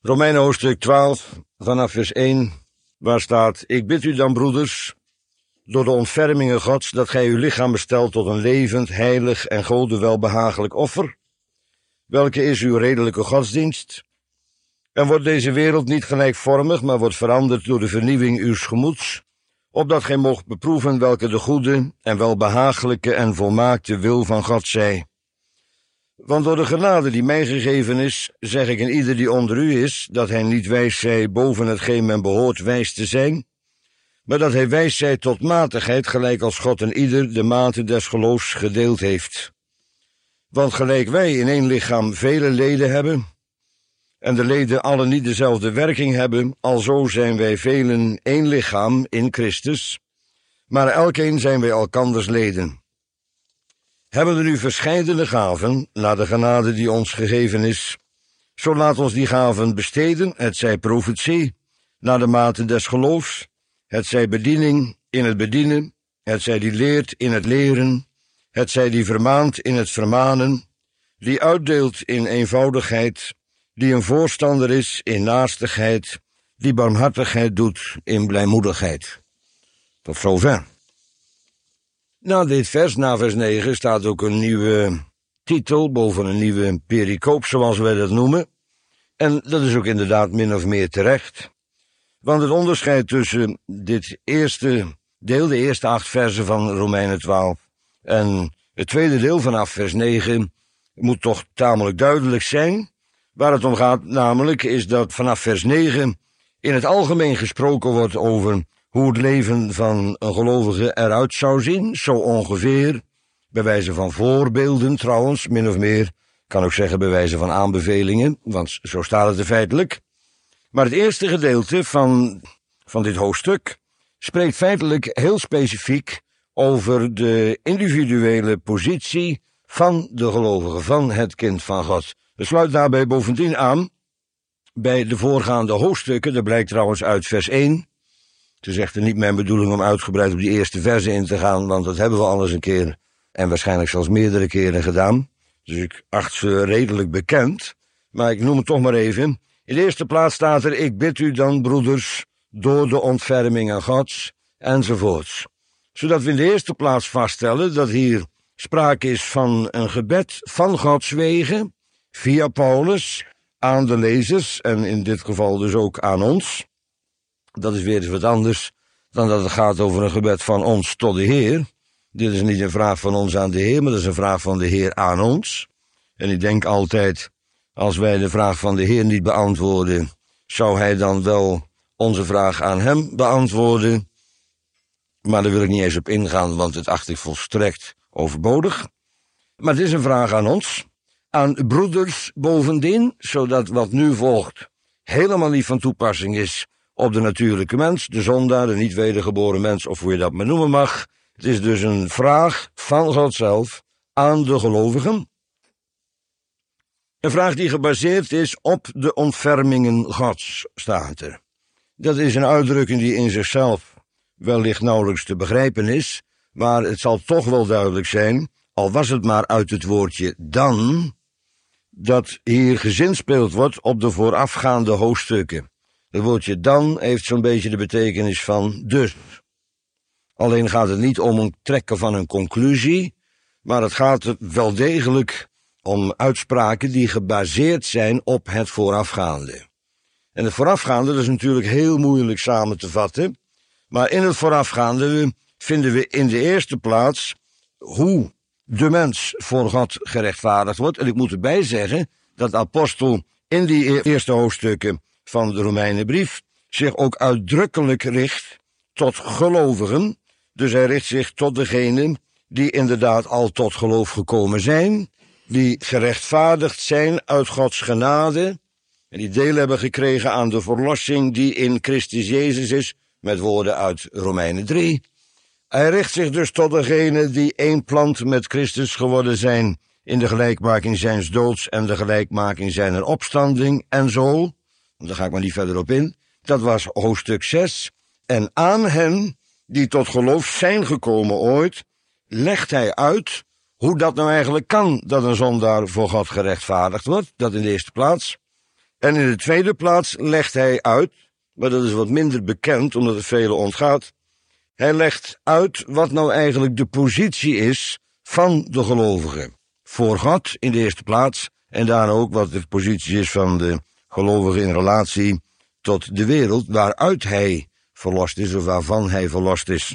Romeinen hoofdstuk 12, vanaf vers 1, waar staat: Ik bid u dan, broeders, door de ontfermingen Gods, dat gij uw lichaam bestelt tot een levend, heilig en Gode welbehagelijk offer, welke is uw redelijke godsdienst. En wordt deze wereld niet gelijkvormig, maar wordt veranderd door de vernieuwing uws gemoeds, opdat gij moogt beproeven welke de goede en welbehagelijke en volmaakte wil van God zij. Want door de genade die mij gegeven is, zeg ik aan ieder die onder u is, dat hij niet wijs zij boven hetgeen men behoort wijs te zijn, maar dat hij wijs zij tot matigheid, gelijk als God en ieder de mate des geloofs gedeeld heeft. Want gelijk wij in één lichaam vele leden hebben, en de leden alle niet dezelfde werking hebben, alzo zijn wij velen één lichaam in Christus, maar elkeen zijn wij elkanders leden. Hebben er nu verscheidene gaven, naar de genade die ons gegeven is, zo laat ons die gaven besteden, hetzij profetie, naar de mate des geloofs, hetzij bediening in het bedienen, hetzij die leert in het leren, hetzij die vermaant in het vermanen, die uitdeelt in eenvoudigheid, die een voorstander is in naastigheid, die barmhartigheid doet in blijmoedigheid. Tot zover. Na dit vers, na vers 9, staat ook een nieuwe titel boven een nieuwe pericoop, zoals wij dat noemen. En dat is ook inderdaad min of meer terecht. Want het onderscheid tussen dit eerste deel, de eerste 8 versen van Romeinen 12, en het tweede deel vanaf vers 9, moet toch tamelijk duidelijk zijn. Waar het om gaat namelijk is dat vanaf vers 9 in het algemeen gesproken wordt over hoe het leven van een gelovige eruit zou zien, zo ongeveer, bij wijze van voorbeelden trouwens, min of meer, kan ook zeggen bij wijze van aanbevelingen, want zo staat het er feitelijk. Maar het eerste gedeelte van dit hoofdstuk spreekt feitelijk heel specifiek over de individuele positie van de gelovige, van het kind van God. Het sluit daarbij bovendien aan bij de voorgaande hoofdstukken, dat blijkt trouwens uit vers 1. Het is echter niet mijn bedoeling om uitgebreid op die eerste versen in te gaan, want dat hebben we al eens een keer en waarschijnlijk zelfs meerdere keren gedaan. Dus ik acht ze redelijk bekend, maar ik noem het toch maar even. In de eerste plaats staat er: Ik bid u dan, broeders, door de ontfermingen Gods, enzovoorts. Zodat we in de eerste plaats vaststellen dat hier sprake is van een gebed van Gods wegen, via Paulus, aan de lezers, en in dit geval dus ook aan ons. Dat is weer eens wat anders dan dat het gaat over een gebed van ons tot de Heer. Dit is niet een vraag van ons aan de Heer, maar dat is een vraag van de Heer aan ons. En ik denk altijd, als wij de vraag van de Heer niet beantwoorden, zou Hij dan wel onze vraag aan Hem beantwoorden? Maar daar wil ik niet eens op ingaan, want het acht ik volstrekt overbodig. Maar het is een vraag aan ons, aan broeders bovendien, zodat wat nu volgt helemaal niet van toepassing is op de natuurlijke mens, de zondaar, de niet wedergeboren mens, of hoe je dat maar noemen mag. Het is dus een vraag van God zelf aan de gelovigen. Een vraag die gebaseerd is op de ontfermingen Gods, staat er. Dat is een uitdrukking die in zichzelf wellicht nauwelijks te begrijpen is, maar het zal toch wel duidelijk zijn, al was het maar uit het woordje dan, dat hier gezinspeeld wordt op de voorafgaande hoofdstukken. Het woordje dan heeft zo'n beetje de betekenis van dus. Alleen gaat het niet om een trekken van een conclusie, maar het gaat wel degelijk om uitspraken die gebaseerd zijn op het voorafgaande. En het voorafgaande, dat is natuurlijk heel moeilijk samen te vatten, maar in het voorafgaande vinden we in de eerste plaats hoe de mens voor God gerechtvaardigd wordt. En ik moet erbij zeggen dat de apostel in die eerste hoofdstukken van de Romeinenbrief zich ook uitdrukkelijk richt tot gelovigen. Dus hij richt zich tot degenen die inderdaad al tot geloof gekomen zijn, die gerechtvaardigd zijn uit Gods genade en die deel hebben gekregen aan de verlossing die in Christus Jezus is, met woorden uit Romeinen 3. Hij richt zich dus tot degenen die één plant met Christus geworden zijn in de gelijkmaking zijns doods en de gelijkmaking zijner opstanding en zo. Daar ga ik maar niet verder op in. Dat was hoofdstuk 6. En aan hen die tot geloof zijn gekomen ooit, legt hij uit hoe dat nou eigenlijk kan dat een zondaar voor God gerechtvaardigd wordt. Dat in de eerste plaats. En in de tweede plaats legt hij uit, maar dat is wat minder bekend omdat het velen ontgaat, hij legt uit wat nou eigenlijk de positie is van de gelovigen. Voor God in de eerste plaats en daarna ook wat de positie is van de gelovigen in relatie tot de wereld waaruit hij verlost is of waarvan hij verlost is.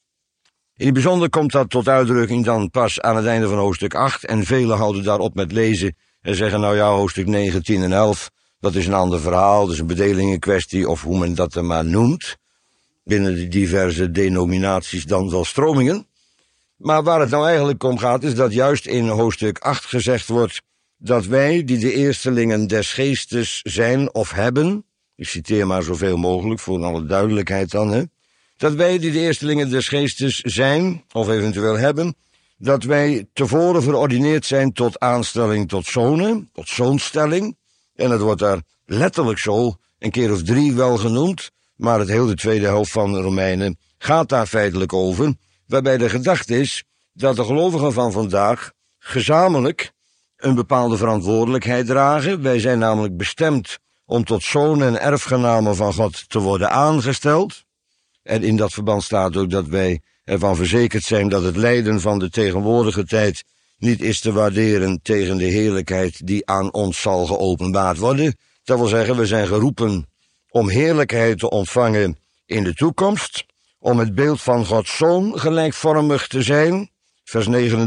In het bijzonder komt dat tot uitdrukking dan pas aan het einde van hoofdstuk 8 en velen houden daarop met lezen en zeggen nou ja, hoofdstuk 9, 10 en 11, dat is een ander verhaal, dat is een bedelingenkwestie of hoe men dat er maar noemt, binnen de diverse denominaties dan wel stromingen. Maar waar het nou eigenlijk om gaat is dat juist in hoofdstuk 8 gezegd wordt dat wij die de eerstelingen des geestes zijn of hebben, ik citeer maar zoveel mogelijk voor alle duidelijkheid dan, dat wij die de eerstelingen des geestes zijn of eventueel hebben, dat wij tevoren verordineerd zijn tot aanstelling tot zonen, tot zoonstelling, en het wordt daar letterlijk zo een keer of 3 wel genoemd, maar het hele tweede helft van de Romeinen gaat daar feitelijk over, waarbij de gedachte is dat de gelovigen van vandaag gezamenlijk een bepaalde verantwoordelijkheid dragen. Wij zijn namelijk bestemd om tot zonen en erfgenamen van God te worden aangesteld. En in dat verband staat ook dat wij ervan verzekerd zijn dat het lijden van de tegenwoordige tijd niet is te waarderen tegen de heerlijkheid die aan ons zal geopenbaard worden. Dat wil zeggen, we zijn geroepen om heerlijkheid te ontvangen in de toekomst, om het beeld van Gods Zoon gelijkvormig te zijn. Vers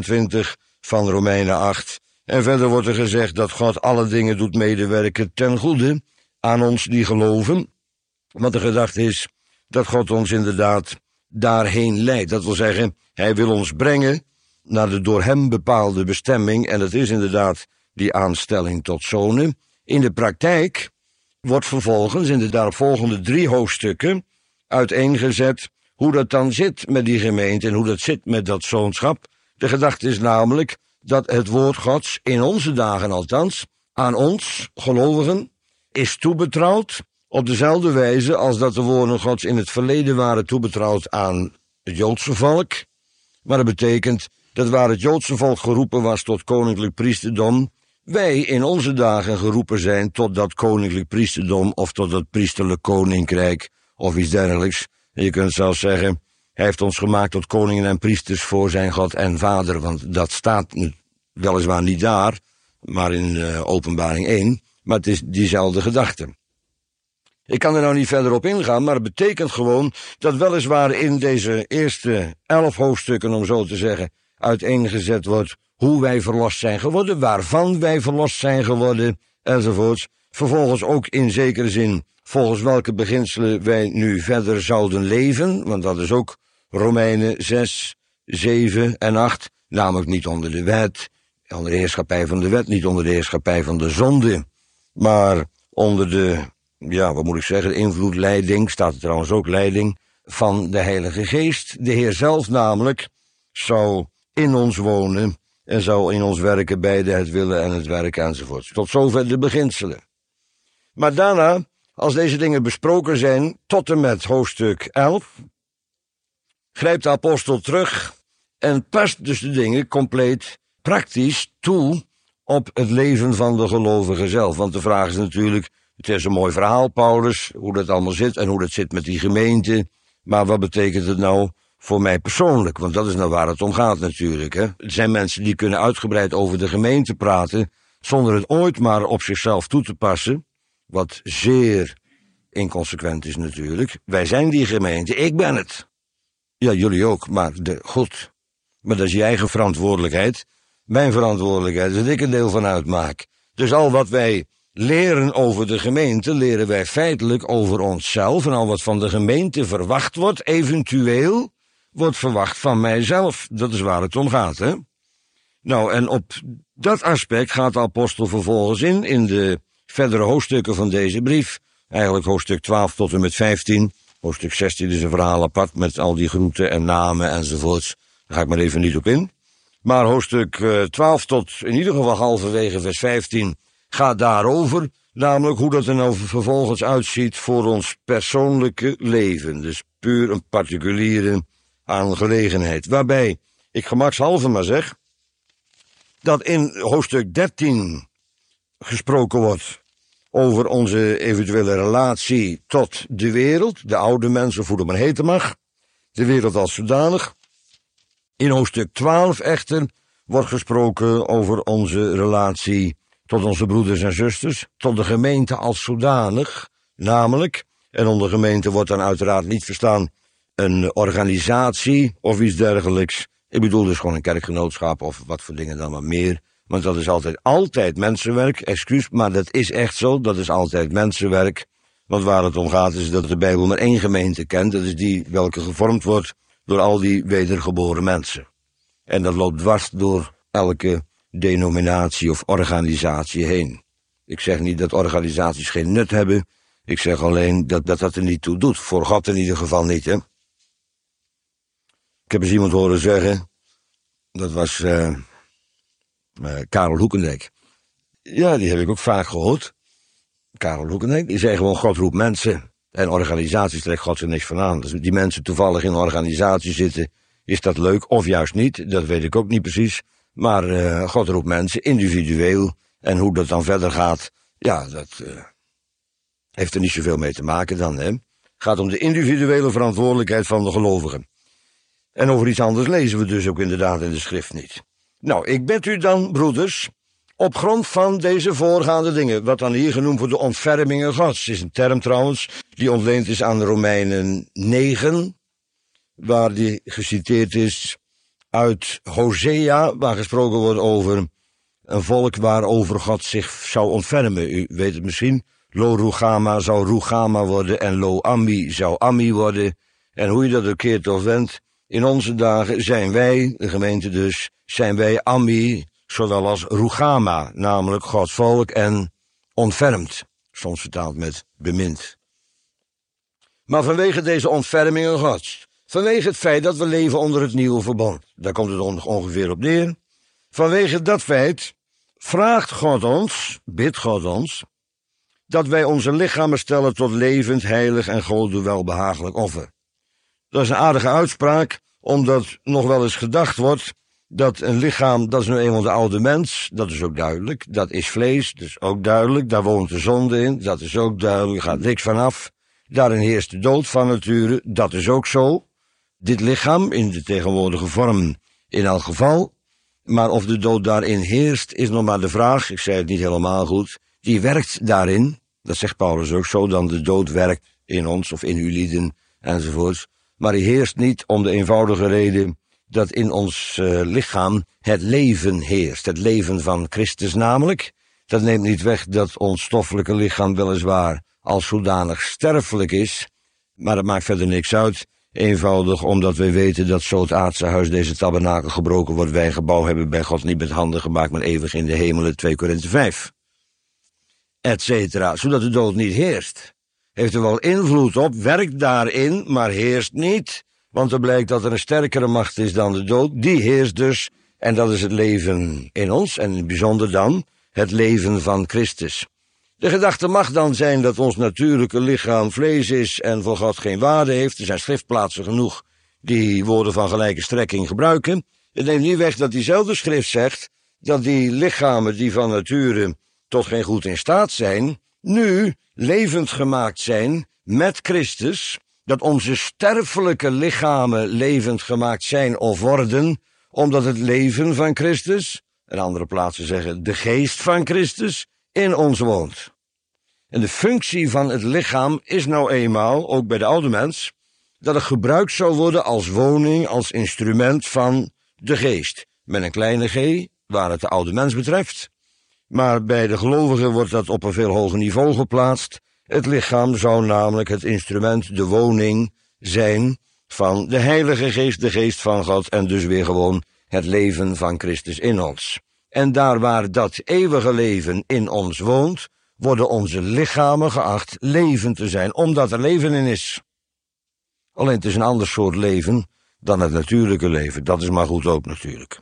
29 van Romeinen 8. En verder wordt er gezegd dat God alle dingen doet medewerken ten goede aan ons die geloven. Want de gedachte is dat God ons inderdaad daarheen leidt. Dat wil zeggen, hij wil ons brengen naar de door hem bepaalde bestemming. En dat is inderdaad die aanstelling tot zonen. In de praktijk wordt vervolgens in de daaropvolgende 3 hoofdstukken uiteengezet hoe dat dan zit met die gemeente en hoe dat zit met dat zoonschap. De gedachte is namelijk dat het woord Gods, in onze dagen althans, aan ons, gelovigen, is toebetrouwd op dezelfde wijze als dat de woorden Gods in het verleden waren toebetrouwd aan het Joodse volk. Maar dat betekent dat waar het Joodse volk geroepen was tot koninklijk priesterdom, wij in onze dagen geroepen zijn tot dat koninklijk priesterdom of tot dat priesterlijk koninkrijk of iets dergelijks. En je kunt zelfs zeggen, hij heeft ons gemaakt tot koningen en priesters voor zijn God en Vader, want dat staat weliswaar niet daar, maar in Openbaring 1, maar het is diezelfde gedachte. Ik kan er nou niet verder op ingaan, maar het betekent gewoon dat weliswaar in deze eerste 11 hoofdstukken, om zo te zeggen, uiteengezet wordt hoe wij verlost zijn geworden, waarvan wij verlost zijn geworden, enzovoorts. Vervolgens ook in zekere zin volgens welke beginselen wij nu verder zouden leven, want dat is ook Romeinen 6, 7 en 8, namelijk niet onder de wet, onder de heerschappij van de wet, niet onder de heerschappij van de zonde, maar onder de, wat moet ik zeggen, invloed, leiding, staat er trouwens ook leiding, van de Heilige Geest. De Heer zelf namelijk zou in ons wonen en zou in ons werken, beide het willen en het werken enzovoort. Tot zover de beginselen. Maar daarna, als deze dingen besproken zijn, tot en met hoofdstuk 11, grijpt de apostel terug en past dus de dingen compleet praktisch toe op het leven van de gelovige zelf. Want de vraag is natuurlijk, het is een mooi verhaal, Paulus, hoe dat allemaal zit en hoe dat zit met die gemeente, maar wat betekent het nou voor mij persoonlijk? Want dat is nou waar het om gaat natuurlijk. Hè? Er zijn mensen die kunnen uitgebreid over de gemeente praten, zonder het ooit maar op zichzelf toe te passen, wat zeer inconsequent is natuurlijk. Wij zijn die gemeente, ik ben het. Ja, jullie ook, maar goed. Maar dat is je eigen verantwoordelijkheid. Mijn verantwoordelijkheid is dat ik een deel van uitmaak. Dus al wat wij leren over de gemeente, leren wij feitelijk over onszelf. En al wat van de gemeente verwacht wordt, eventueel, wordt verwacht van mijzelf. Dat is waar het om gaat, hè? Nou, en op dat aspect gaat de apostel vervolgens in de verdere hoofdstukken van deze brief. Eigenlijk hoofdstuk 12 tot en met 15. Hoofdstuk 16 is een verhaal apart met al die groeten en namen enzovoorts. Daar ga ik maar even niet op in. Maar hoofdstuk 12 tot in ieder geval halverwege vers 15 gaat daarover. Namelijk hoe dat er nou vervolgens uitziet voor ons persoonlijke leven. Dus puur een particuliere aangelegenheid. Waarbij ik gemakshalve maar zeg dat in hoofdstuk 13 gesproken wordt over onze eventuele relatie tot de wereld, de oude mens, of hoe dat maar heten mag, de wereld als zodanig. In hoofdstuk 12 echter wordt gesproken over onze relatie tot onze broeders en zusters, tot de gemeente als zodanig, namelijk, en onder gemeente wordt dan uiteraard niet verstaan een organisatie of iets dergelijks. Ik bedoel dus gewoon een kerkgenootschap of wat voor dingen dan maar meer. Want dat is altijd mensenwerk, excuus, maar dat is echt zo, dat is altijd mensenwerk. Want waar het om gaat is dat de Bijbel maar één gemeente kent, dat is die welke gevormd wordt door al die wedergeboren mensen. En dat loopt dwars door elke denominatie of organisatie heen. Ik zeg niet dat organisaties geen nut hebben, ik zeg alleen dat er niet toe doet, voor God in ieder geval niet, hè. Ik heb eens iemand horen zeggen, dat was Karel Hoekendijk. Ja, die heb ik ook vaak gehoord. Karel Hoekendijk, die zei gewoon, God roept mensen. En organisaties trekt God er niks van aan. Dus die mensen toevallig in een organisatie zitten, is dat leuk of juist niet, dat weet ik ook niet precies. Maar God roept mensen individueel. En hoe dat dan verder gaat, ja, dat heeft er niet zoveel mee te maken dan, hè. Het gaat om de individuele verantwoordelijkheid van de gelovigen. En over iets anders lezen we dus ook inderdaad in de schrift niet. Nou, ik bid u dan, broeders, op grond van deze voorgaande dingen, wat dan hier genoemd wordt de ontfermingen Gods, is een term trouwens, die ontleend is aan de Romeinen 9, waar die geciteerd is uit Hosea, waar gesproken wordt over een volk waarover God zich zou ontfermen. U weet het misschien, Lo Rugama zou Rugama worden en Lo Ammi zou Ammi worden. En hoe je dat ook keert of wendt, in onze dagen zijn wij, de gemeente dus, zijn wij Ammi, zowel als Rugama, namelijk Gods volk en ontfermd, soms vertaald met bemind. Maar vanwege deze ontfermingen Gods, vanwege het feit dat we leven onder het nieuwe verbond, daar komt het ongeveer op neer, vanwege dat feit vraagt God ons, bidt God ons, dat wij onze lichamen stellen tot levend, heilig en Gode welbehagelijk offer. Dat is een aardige uitspraak, omdat nog wel eens gedacht wordt dat een lichaam, dat is nu eenmaal de oude mens, dat is ook duidelijk, dat is vlees, dat is ook duidelijk, daar woont de zonde in, dat is ook duidelijk, er gaat niks vanaf. Daarin heerst de dood van nature, dat is ook zo. Dit lichaam, in de tegenwoordige vorm in elk geval, maar of de dood daarin heerst, is nog maar de vraag, ik zei het niet helemaal goed, die werkt daarin, dat zegt Paulus ook zo, dan de dood werkt in ons of in uw lieden enzovoorts, maar die heerst niet om de eenvoudige reden dat in ons lichaam het leven heerst, het leven van Christus namelijk. Dat neemt niet weg dat ons stoffelijke lichaam weliswaar als zodanig sterfelijk is, maar dat maakt verder niks uit, eenvoudig omdat wij weten dat zo het aardse huis, deze tabernakel gebroken wordt, wij een gebouw hebben bij God niet met handen gemaakt, maar eeuwig in de hemelen, 2 Korinthe 5, etcetera, zodat de dood niet heerst. Heeft er wel invloed op, werkt daarin, maar heerst niet, want er blijkt dat er een sterkere macht is dan de dood, die heerst dus, en dat is het leven in ons, en in het bijzonder dan het leven van Christus. De gedachte mag dan zijn dat ons natuurlijke lichaam vlees is en voor God geen waarde heeft. Er zijn schriftplaatsen genoeg die woorden van gelijke strekking gebruiken. Het neemt niet weg dat diezelfde schrift zegt dat die lichamen die van nature tot geen goed in staat zijn, nu levend gemaakt zijn met Christus, dat onze sterfelijke lichamen levend gemaakt zijn of worden, omdat het leven van Christus, en andere plaatsen zeggen de geest van Christus, in ons woont. En de functie van het lichaam is nou eenmaal, ook bij de oude mens, dat het gebruikt zou worden als woning, als instrument van de geest. Met een kleine g, waar het de oude mens betreft. Maar bij de gelovigen wordt dat op een veel hoger niveau geplaatst. Het lichaam zou namelijk het instrument, de woning zijn van de Heilige Geest, de geest van God, en dus weer gewoon het leven van Christus in ons. En daar waar dat eeuwige leven in ons woont, worden onze lichamen geacht levend te zijn, omdat er leven in is. Alleen het is een ander soort leven dan het natuurlijke leven, dat is maar goed ook natuurlijk.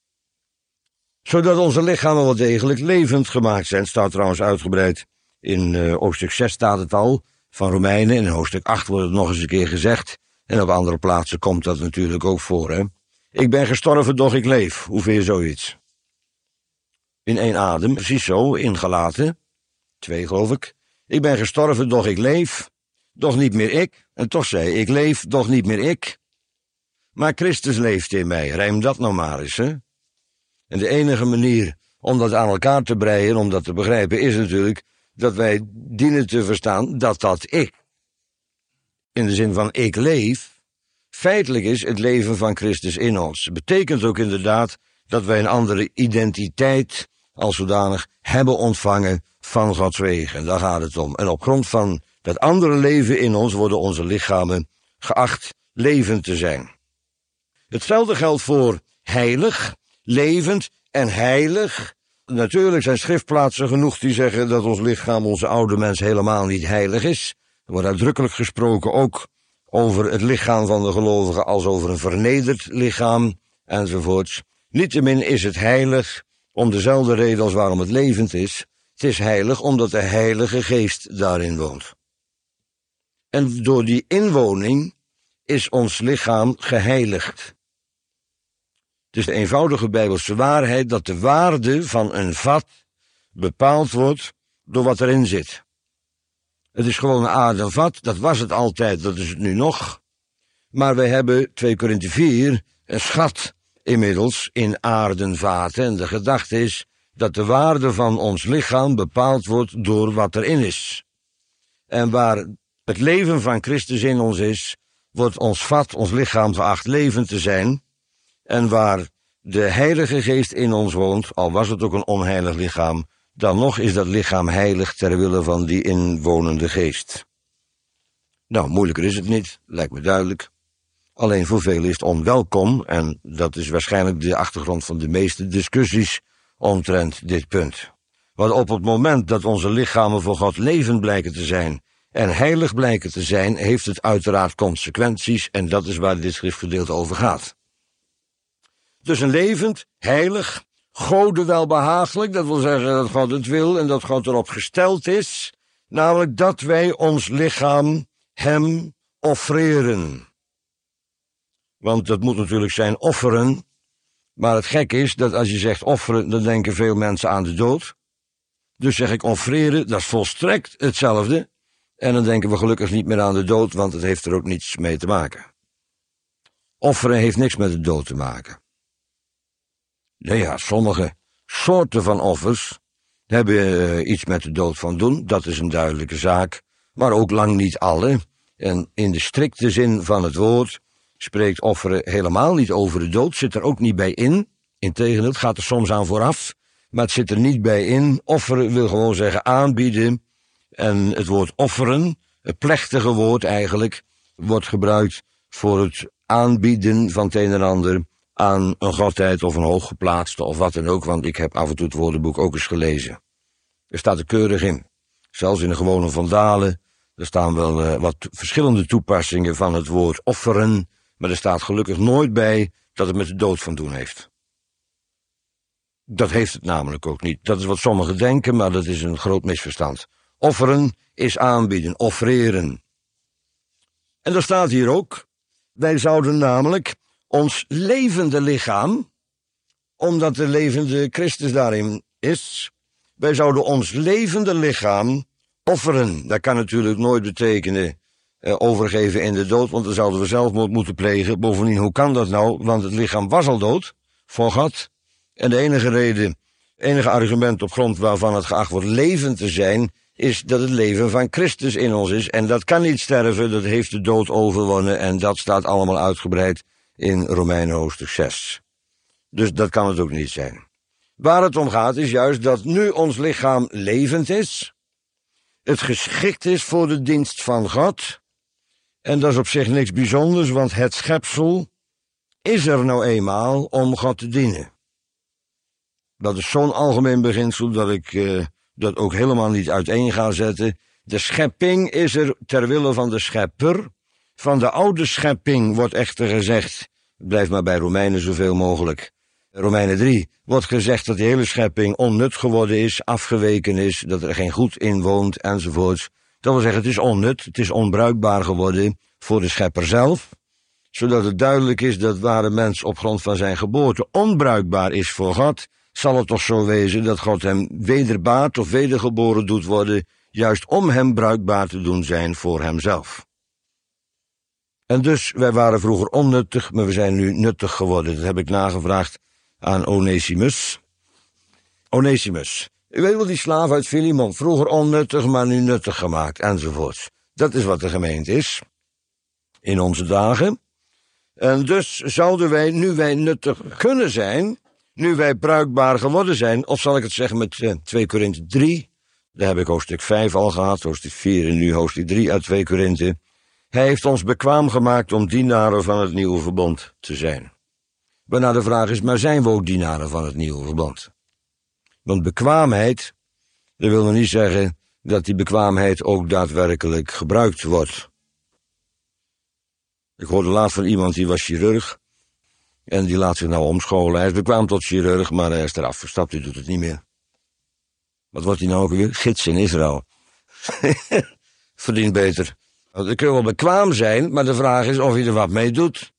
Zodat onze lichamen wel degelijk levend gemaakt zijn, staat trouwens uitgebreid in hoofdstuk 6 staat het al, van Romeinen, in hoofdstuk 8 wordt het nog eens een keer gezegd, en op andere plaatsen komt dat natuurlijk ook voor, hè. Ik ben gestorven, doch ik leef. Hoe vind je zoiets? In één adem, precies zo, ingelaten. 2 geloof ik. Ik ben gestorven, doch ik leef, doch niet meer ik. En toch zei ik leef, doch niet meer ik. Maar Christus leeft in mij. Rijm dat nou maar eens, hè. En de enige manier om dat aan elkaar te breien, om dat te begrijpen, is natuurlijk dat wij dienen te verstaan dat ik, in de zin van ik leef, feitelijk is het leven van Christus in ons. Het betekent ook inderdaad dat wij een andere identiteit als zodanig hebben ontvangen van Gods wegen. Daar gaat het om. En op grond van dat andere leven in ons worden onze lichamen geacht levend te zijn. Hetzelfde geldt voor heilig, levend en heilig. Natuurlijk zijn schriftplaatsen genoeg die zeggen dat ons lichaam, onze oude mens, helemaal niet heilig is. Er wordt uitdrukkelijk gesproken ook over het lichaam van de gelovige als over een vernederd lichaam, enzovoorts. Niettemin is het heilig om dezelfde reden als waarom het levend is. Het is heilig omdat de Heilige Geest daarin woont. En door die inwoning is ons lichaam geheiligd. Het is de eenvoudige Bijbelse waarheid dat de waarde van een vat bepaald wordt door wat erin zit. Het is gewoon een aarden vat, dat was het altijd, dat is het nu nog. Maar wij hebben, 2 Korinthe 4, een schat inmiddels in aarden vaten. En de gedachte is dat de waarde van ons lichaam bepaald wordt door wat erin is. En waar het leven van Christus in ons is, wordt ons vat, ons lichaam geacht levend te zijn. En waar de Heilige Geest in ons woont, al was het ook een onheilig lichaam, dan nog is dat lichaam heilig ter wille van die inwonende geest. Nou, moeilijker is het niet, lijkt me duidelijk. Alleen voor velen is het onwelkom, en dat is waarschijnlijk de achtergrond van de meeste discussies omtrent dit punt. Want op het moment dat onze lichamen voor God levend blijken te zijn en heilig blijken te zijn, heeft het uiteraard consequenties, en dat is waar dit schriftgedeelte over gaat. Dus een levend, heilig, Gode welbehagelijk, dat wil zeggen dat God het wil en dat God erop gesteld is, namelijk dat wij ons lichaam hem offreren. Want dat moet natuurlijk zijn offeren, maar het gek is dat als je zegt offeren, dan denken veel mensen aan de dood. Dus zeg ik offreren, dat is volstrekt hetzelfde. En dan denken we gelukkig niet meer aan de dood, want het heeft er ook niets mee te maken. Offeren heeft niks met de dood te maken. Nou ja, sommige soorten van offers hebben iets met de dood van doen, dat is een duidelijke zaak, maar ook lang niet alle. En in de strikte zin van het woord spreekt offeren helemaal niet over de dood, zit er ook niet bij in. Integendeel, het gaat er soms aan vooraf, maar het zit er niet bij in. Offeren wil gewoon zeggen aanbieden. En het woord offeren, het plechtige woord eigenlijk, wordt gebruikt voor het aanbieden van het een en ander aan een godheid of een hooggeplaatste of wat dan ook, want ik heb af en toe het woordenboek ook eens gelezen. Er staat er keurig in. Zelfs in de gewone Vandalen, er staan wel wat verschillende toepassingen van het woord offeren, maar er staat gelukkig nooit bij dat het met de dood van doen heeft. Dat heeft het namelijk ook niet. Dat is wat sommigen denken, maar dat is een groot misverstand. Offeren is aanbieden, offreren. En er staat hier ook, wij zouden namelijk ons levende lichaam, omdat de levende Christus daarin is, wij zouden ons levende lichaam offeren. Dat kan natuurlijk nooit betekenen overgeven in de dood, want dan zouden we zelfmoord moeten plegen. Bovendien, hoe kan dat nou? Want het lichaam was al dood, voor God. En de enige argument op grond waarvan het geacht wordt levend te zijn, is dat het leven van Christus in ons is. En dat kan niet sterven, dat heeft de dood overwonnen. En dat staat allemaal uitgebreid in Romeinen hoofdstuk 6. Dus dat kan het ook niet zijn. Waar het om gaat is juist dat nu ons lichaam levend is, het geschikt is voor de dienst van God. En dat is op zich niks bijzonders, want het schepsel is er nou eenmaal om God te dienen. Dat is zo'n algemeen beginsel dat ik dat ook helemaal niet uiteen ga zetten. De schepping is er ter wille van de schepper. Van de oude schepping wordt echter gezegd, blijf maar bij Romeinen zoveel mogelijk. Romeinen 3 wordt gezegd dat de hele schepping onnut geworden is, afgeweken is, dat er geen goed in woont, enzovoorts. Dat wil zeggen, het is onnut, het is onbruikbaar geworden voor de schepper zelf, zodat het duidelijk is dat waar de mens op grond van zijn geboorte onbruikbaar is voor God, zal het toch zo wezen dat God hem wederbaat of wedergeboren doet worden, juist om hem bruikbaar te doen zijn voor hemzelf. En dus, wij waren vroeger onnuttig, maar we zijn nu nuttig geworden. Dat heb ik nagevraagd aan Onesimus. Onesimus, u weet wel, die slaaf uit Filemon, vroeger onnuttig, maar nu nuttig gemaakt, enzovoort. Dat is wat de gemeente is, in onze dagen. En dus zouden wij, nu wij nuttig kunnen zijn, nu wij bruikbaar geworden zijn, of zal ik het zeggen met 2 Korinthe 3, daar heb ik hoofdstuk 5 al gehad, hoofdstuk 4 en nu hoofdstuk 3 uit 2 Korinthe. Hij heeft ons bekwaam gemaakt om dienaren van het nieuwe verbond te zijn. Waarna de vraag is, maar zijn we ook dienaren van het nieuwe verbond? Want bekwaamheid, dat wil nog niet zeggen dat die bekwaamheid ook daadwerkelijk gebruikt wordt. Ik hoorde laatst van iemand, die was chirurg, en die laat zich nou omscholen. Hij is bekwaam tot chirurg, maar hij is eraf gestapt, hij doet het niet meer. Wat wordt hij nou ook weer? Gids in Israël. Verdient beter. Je kunt wel bekwaam zijn, maar de vraag is of je er wat mee doet.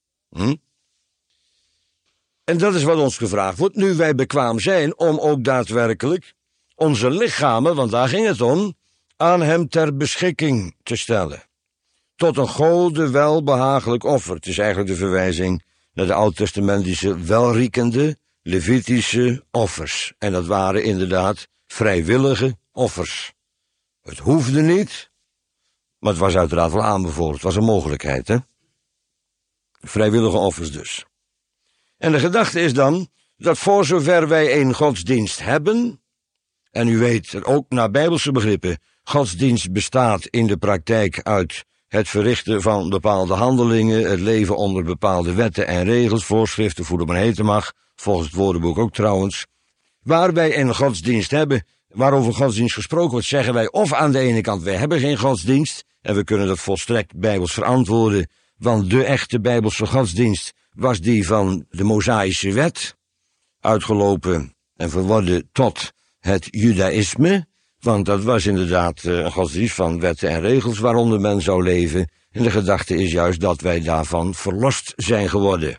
En dat is wat ons gevraagd wordt, nu wij bekwaam zijn, om ook daadwerkelijk onze lichamen, want daar ging het om, aan hem ter beschikking te stellen. Tot een Gode welbehagelijk offer. Het is eigenlijk de verwijzing naar de oud-testamentische welriekende Levitische offers. En dat waren inderdaad vrijwillige offers. Het hoefde niet, maar het was uiteraard wel aanbevolen. Het was een mogelijkheid, hè? Vrijwillige offers dus. En de gedachte is dan, dat voor zover wij een godsdienst hebben, en u weet, ook naar Bijbelse begrippen, godsdienst bestaat in de praktijk uit het verrichten van bepaalde handelingen, het leven onder bepaalde wetten en regels, voorschriften, hoe het maar heten mag, volgens het woordenboek ook trouwens. Waar wij een godsdienst hebben, waarover godsdienst gesproken wordt, zeggen wij of aan de ene kant, wij hebben geen godsdienst, en we kunnen dat volstrekt bijbels verantwoorden, want de echte bijbelse godsdienst was die van de Mosaïsche wet, uitgelopen en verworden tot het Judaïsme, want dat was inderdaad een godsdienst van wetten en regels waaronder men zou leven, en de gedachte is juist dat wij daarvan verlost zijn geworden.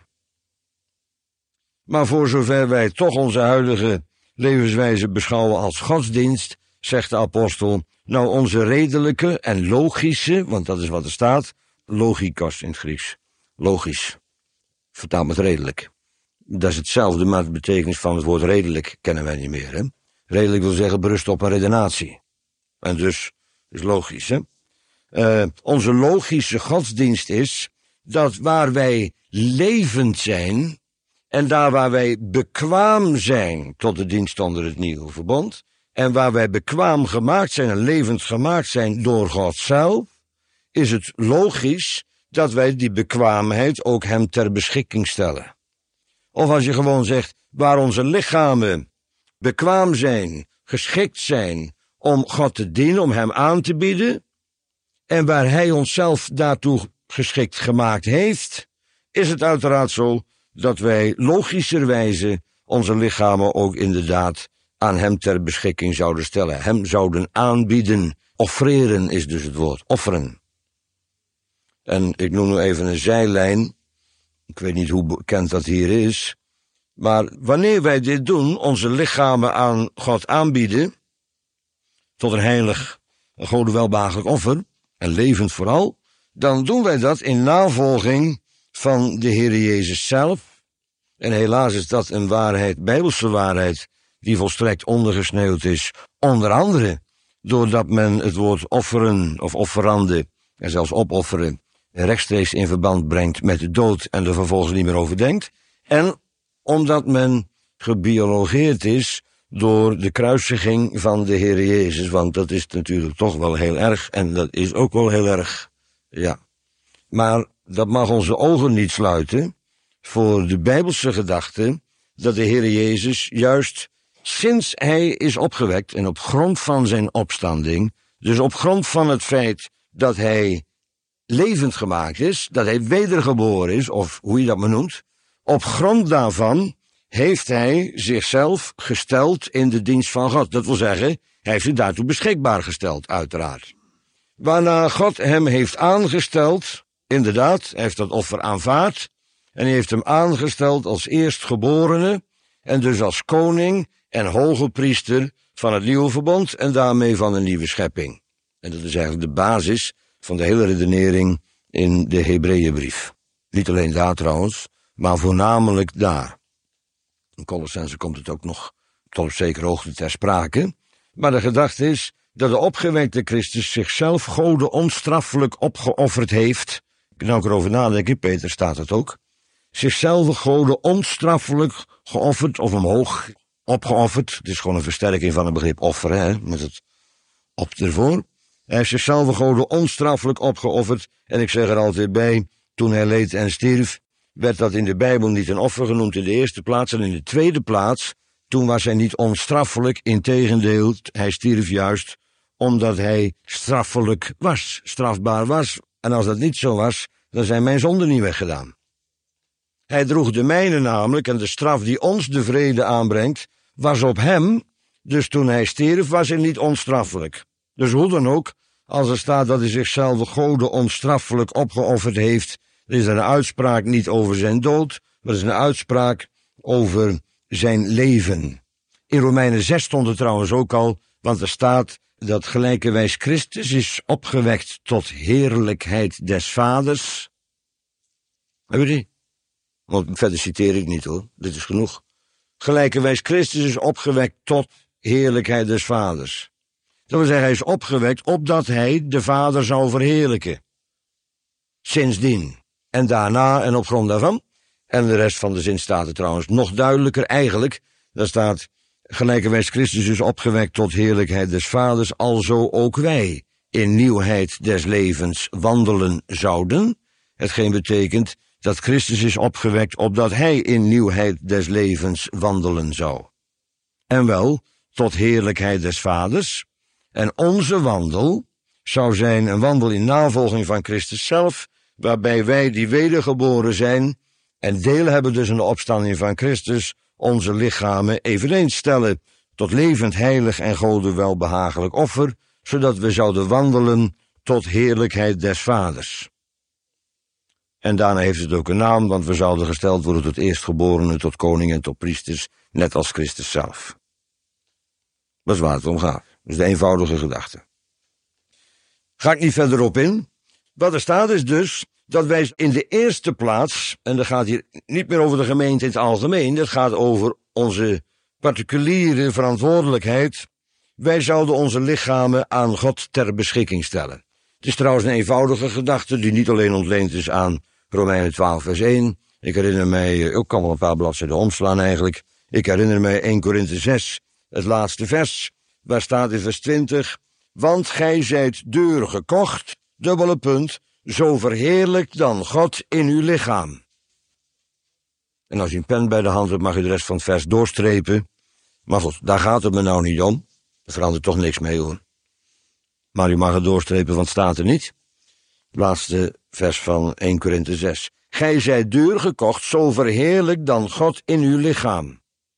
Maar voor zover wij toch onze huidige levenswijze beschouwen als godsdienst, zegt de apostel, nou onze redelijke en logische, want dat is wat er staat, logikos in het Grieks, logisch, vertaald met redelijk. Dat is hetzelfde, maar de betekenis van het woord redelijk kennen wij niet meer, hè? Redelijk wil zeggen berust op een redenatie. En dus is logisch, hè? Onze logische godsdienst is dat waar wij levend zijn en daar waar wij bekwaam zijn tot de dienst onder het nieuwe verbond en waar wij bekwaam gemaakt zijn en levend gemaakt zijn door God zelf, is het logisch dat wij die bekwaamheid ook hem ter beschikking stellen. Of als je gewoon zegt, waar onze lichamen bekwaam zijn, geschikt zijn om God te dienen, om hem aan te bieden, en waar hij onszelf daartoe geschikt gemaakt heeft, is het uiteraard zo dat wij logischerwijze onze lichamen ook inderdaad aan hem ter beschikking zouden stellen, hem zouden aanbieden. Offreren is dus het woord, offeren. En ik noem nu even een zijlijn, ik weet niet hoe bekend dat hier is, maar wanneer wij dit doen, onze lichamen aan God aanbieden, tot een heilig, een Gode welbehagelijk offer, en levend vooral, dan doen wij dat in navolging van de Heer Jezus zelf. En helaas is dat een waarheid, bijbelse waarheid, die volstrekt ondergesneeuwd is, onder andere doordat men het woord offeren of offerande, en zelfs opofferen, rechtstreeks in verband brengt met de dood en er vervolgens niet meer over denkt, en omdat men gebiologeerd is door de kruisiging van de Heer Jezus, want dat is natuurlijk toch wel heel erg, en dat is ook wel heel erg, ja. Maar dat mag onze ogen niet sluiten voor de bijbelse gedachte dat de Heer Jezus juist sinds hij is opgewekt en op grond van zijn opstanding, dus op grond van het feit dat hij levend gemaakt is, dat hij wedergeboren is, of hoe je dat maar noemt, op grond daarvan heeft hij zichzelf gesteld in de dienst van God. Dat wil zeggen, hij heeft zich daartoe beschikbaar gesteld, uiteraard. Waarna God hem heeft aangesteld, inderdaad, hij heeft dat offer aanvaard, en hij heeft hem aangesteld als eerstgeborene, en dus als koning en hoge priester van het nieuwe verbond en daarmee van een nieuwe schepping. En dat is eigenlijk de basis van de hele redenering in de Hebreeënbrief. Niet alleen daar trouwens, maar voornamelijk daar. In Colossense komt het ook nog tot op zekere hoogte ter sprake. Maar de gedachte is dat de opgewekte Christus zichzelf Gode onstraffelijk opgeofferd heeft. Nou, ik erover nadenk, in Peter staat het ook. Zichzelf Gode onstraffelijk geofferd of omhoog opgeofferd. Het is gewoon een versterking van het begrip offeren, hè, met het op ervoor. Hij heeft zichzelf Gode onstraffelijk opgeofferd. En ik zeg er altijd bij, toen hij leed en stierf, werd dat in de Bijbel niet een offer genoemd in de eerste plaats. En in de tweede plaats, toen was hij niet onstraffelijk. Integendeel, hij stierf juist omdat hij straffelijk was, strafbaar was. En als dat niet zo was, dan zijn mijn zonden niet weggedaan. Hij droeg de mijne namelijk, en de straf die ons de vrede aanbrengt, was op hem. Dus toen hij stierf, was hij niet onstraffelijk. Dus hoe dan ook, als er staat dat hij zichzelf Gode onstraffelijk opgeofferd heeft, dan is er een uitspraak niet over zijn dood, maar is een uitspraak over zijn leven. In Romeinen 6 stond het trouwens ook al, want er staat dat gelijkerwijs Christus is opgewekt tot heerlijkheid des Vaders. Heb je die? Want verder citeer ik niet hoor, dit is genoeg. Gelijkerwijs Christus is opgewekt tot heerlijkheid des Vaders. Dat wil zeggen, hij is opgewekt opdat hij de Vader zou verheerlijken. Sindsdien. En daarna en op grond daarvan. En de rest van de zin staat er trouwens nog duidelijker eigenlijk. Daar staat, gelijkerwijs Christus is opgewekt tot heerlijkheid des Vaders, alzo ook wij in nieuwheid des levens wandelen zouden. Hetgeen betekent dat Christus is opgewekt opdat hij in nieuwheid des levens wandelen zou. En wel tot heerlijkheid des Vaders. En onze wandel zou zijn een wandel in navolging van Christus zelf, waarbij wij die wedergeboren zijn en deel hebben dus in de opstanding van Christus, onze lichamen eveneens stellen tot levend, heilig en Gode welbehagelijk offer, zodat we zouden wandelen tot heerlijkheid des Vaders. En daarna heeft het ook een naam, want we zouden gesteld worden tot eerstgeborenen, tot koningen en tot priesters, net als Christus zelf. Dat is waar het om gaat. Dat is de eenvoudige gedachte. Ga ik niet verder op in. Wat er staat is dus dat wij in de eerste plaats, en dat gaat hier niet meer over de gemeente in het algemeen, dat gaat over onze particuliere verantwoordelijkheid. Wij zouden onze lichamen aan God ter beschikking stellen. Het is trouwens een eenvoudige gedachte die niet alleen ontleend is aan Romeinen 12 vers 1. Ik herinner mij, ik kan wel een paar bladzijden omslaan eigenlijk. Ik herinner mij 1 Korinthe 6, het laatste vers, waar staat in vers 20, want gij zijt duur gekocht, dubbele punt, zo verheerlijkt dan God in uw lichaam. En als je een pen bij de hand hebt, mag je de rest van het vers doorstrepen. Maar goed, daar gaat het me nou niet om. Er verandert toch niks mee hoor. Maar u mag het doorstrepen, want het staat er niet. Laatste vers van 1 Korinthe 6. Gij zijt duur gekocht, zo verheerlijkt dan God in uw lichaam.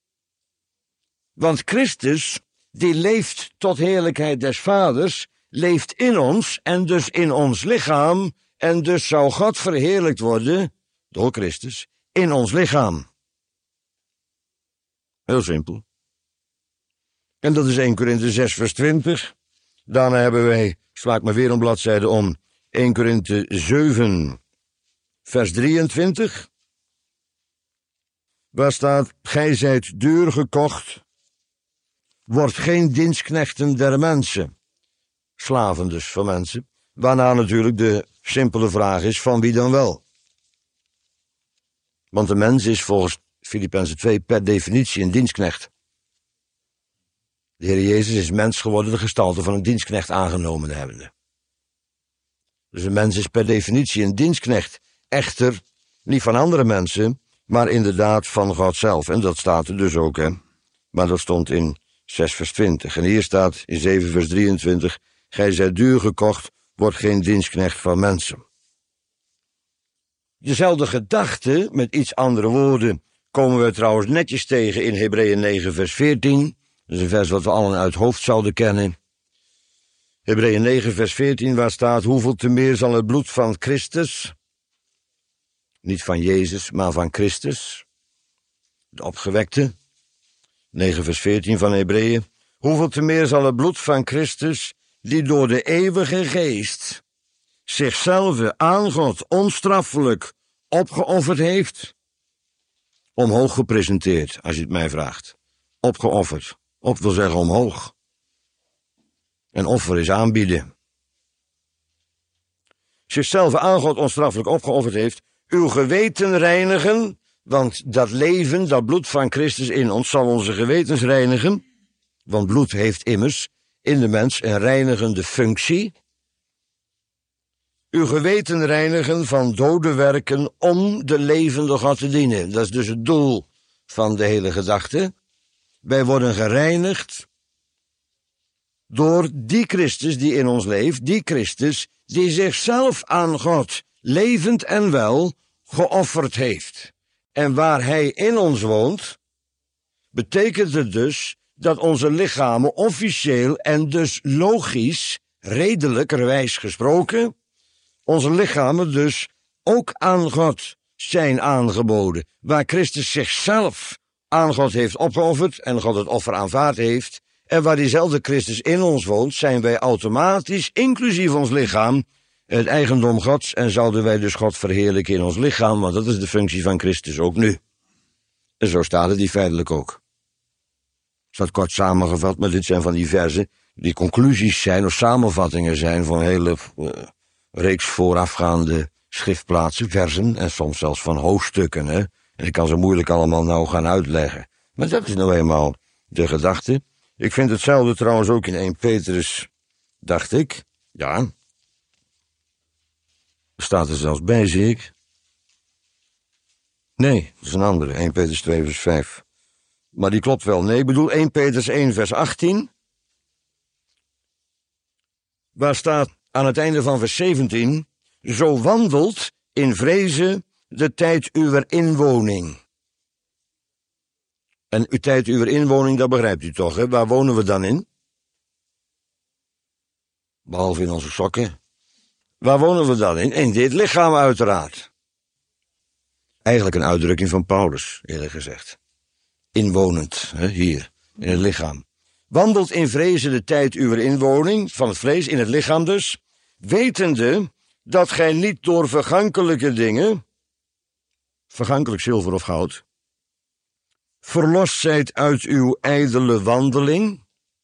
Want Christus, die leeft tot heerlijkheid des Vaders, leeft in ons en dus in ons lichaam, en dus zou God verheerlijkt worden, door Christus, in ons lichaam. Heel simpel. En dat is 1 Korinthe 6 vers 20. Daarna hebben wij, sla ik maar weer een bladzijde om, 1 Korinthe 7 vers 23. Waar staat, gij zijt duur gekocht, wordt geen dienstknechten der mensen. Slaven dus van mensen. Waarna natuurlijk de simpele vraag is, van wie dan wel? Want de mens is volgens Filippenzen 2 per definitie een dienstknecht. De Heer Jezus is mens geworden, de gestalte van een dienstknecht aangenomen hebbende. Dus een mens is per definitie een dienstknecht. Echter, niet van andere mensen, maar inderdaad van God zelf. En dat staat er dus ook, hè. Maar dat stond in 6 vers 20. En hier staat in 7 vers 23, gij zijt duur gekocht, wordt geen dienstknecht van mensen. Dezelfde gedachte, met iets andere woorden, komen we trouwens netjes tegen in Hebreeën 9 vers 14. Dat is een vers wat we allen uit hoofd zouden kennen. Hebreeën 9 vers 14, waar staat, hoeveel te meer zal het bloed van Christus, niet van Jezus, maar van Christus, de opgewekte, 9 vers 14 van Hebreeën. Hoeveel te meer zal het bloed van Christus, die door de eeuwige geest zichzelf aan God onstraffelijk opgeofferd heeft, omhoog gepresenteerd, als je het mij vraagt. Opgeofferd. Op wil zeggen omhoog. En offer is aanbieden. Zichzelf aan God onstraffelijk opgeofferd heeft, uw geweten reinigen, want dat leven, dat bloed van Christus in ons, zal onze gewetens reinigen, want bloed heeft immers in de mens een reinigende functie. Uw geweten reinigen van dode werken om de levende God te dienen. Dat is dus het doel van de hele gedachte. Wij worden gereinigd door die Christus die in ons leeft, die Christus die zichzelf aan God, levend en wel, geofferd heeft. En waar hij in ons woont, betekent het dus dat onze lichamen officieel en dus logisch, redelijkerwijs gesproken, onze lichamen dus ook aan God zijn aangeboden. Waar Christus zichzelf aan God heeft opgeofferd en God het offer aanvaard heeft, en waar diezelfde Christus in ons woont, zijn wij automatisch, inclusief ons lichaam, het eigendom Gods en zouden wij dus God verheerlijken in ons lichaam, want dat is de functie van Christus ook nu. En zo staat het die feitelijk ook. Staat kort samengevat, maar dit zijn van die verzen die conclusies zijn of samenvattingen zijn van een hele reeks voorafgaande schriftplaatsen, versen en soms zelfs van hoofdstukken. Hè? En ik kan ze moeilijk allemaal nou gaan uitleggen. Maar dat is nou eenmaal de gedachte. Ik vind hetzelfde trouwens ook in 1 Petrus, dacht ik. Ja. Staat er zelfs bij, zie ik. Nee, dat is een andere. 1 Petrus 2 vers 5. Maar die klopt wel. Nee, ik bedoel 1 Petrus 1 vers 18. Waar staat aan het einde van vers 17. Zo wandelt in vrezen de tijd uwer inwoning. En uw tijd uwer inwoning, dat begrijpt u toch, hè? Waar wonen we dan in? Behalve in onze sokken. Waar wonen we dan in? In dit lichaam uiteraard. Eigenlijk een uitdrukking van Paulus, eerlijk gezegd. Inwonend, hè, hier, in het lichaam. Wandelt in vrezen de tijd uwer inwoning, van het vlees, in het lichaam dus, wetende dat gij niet door vergankelijke dingen, vergankelijk zilver of goud, verlost zijt uit uw ijdele wandeling.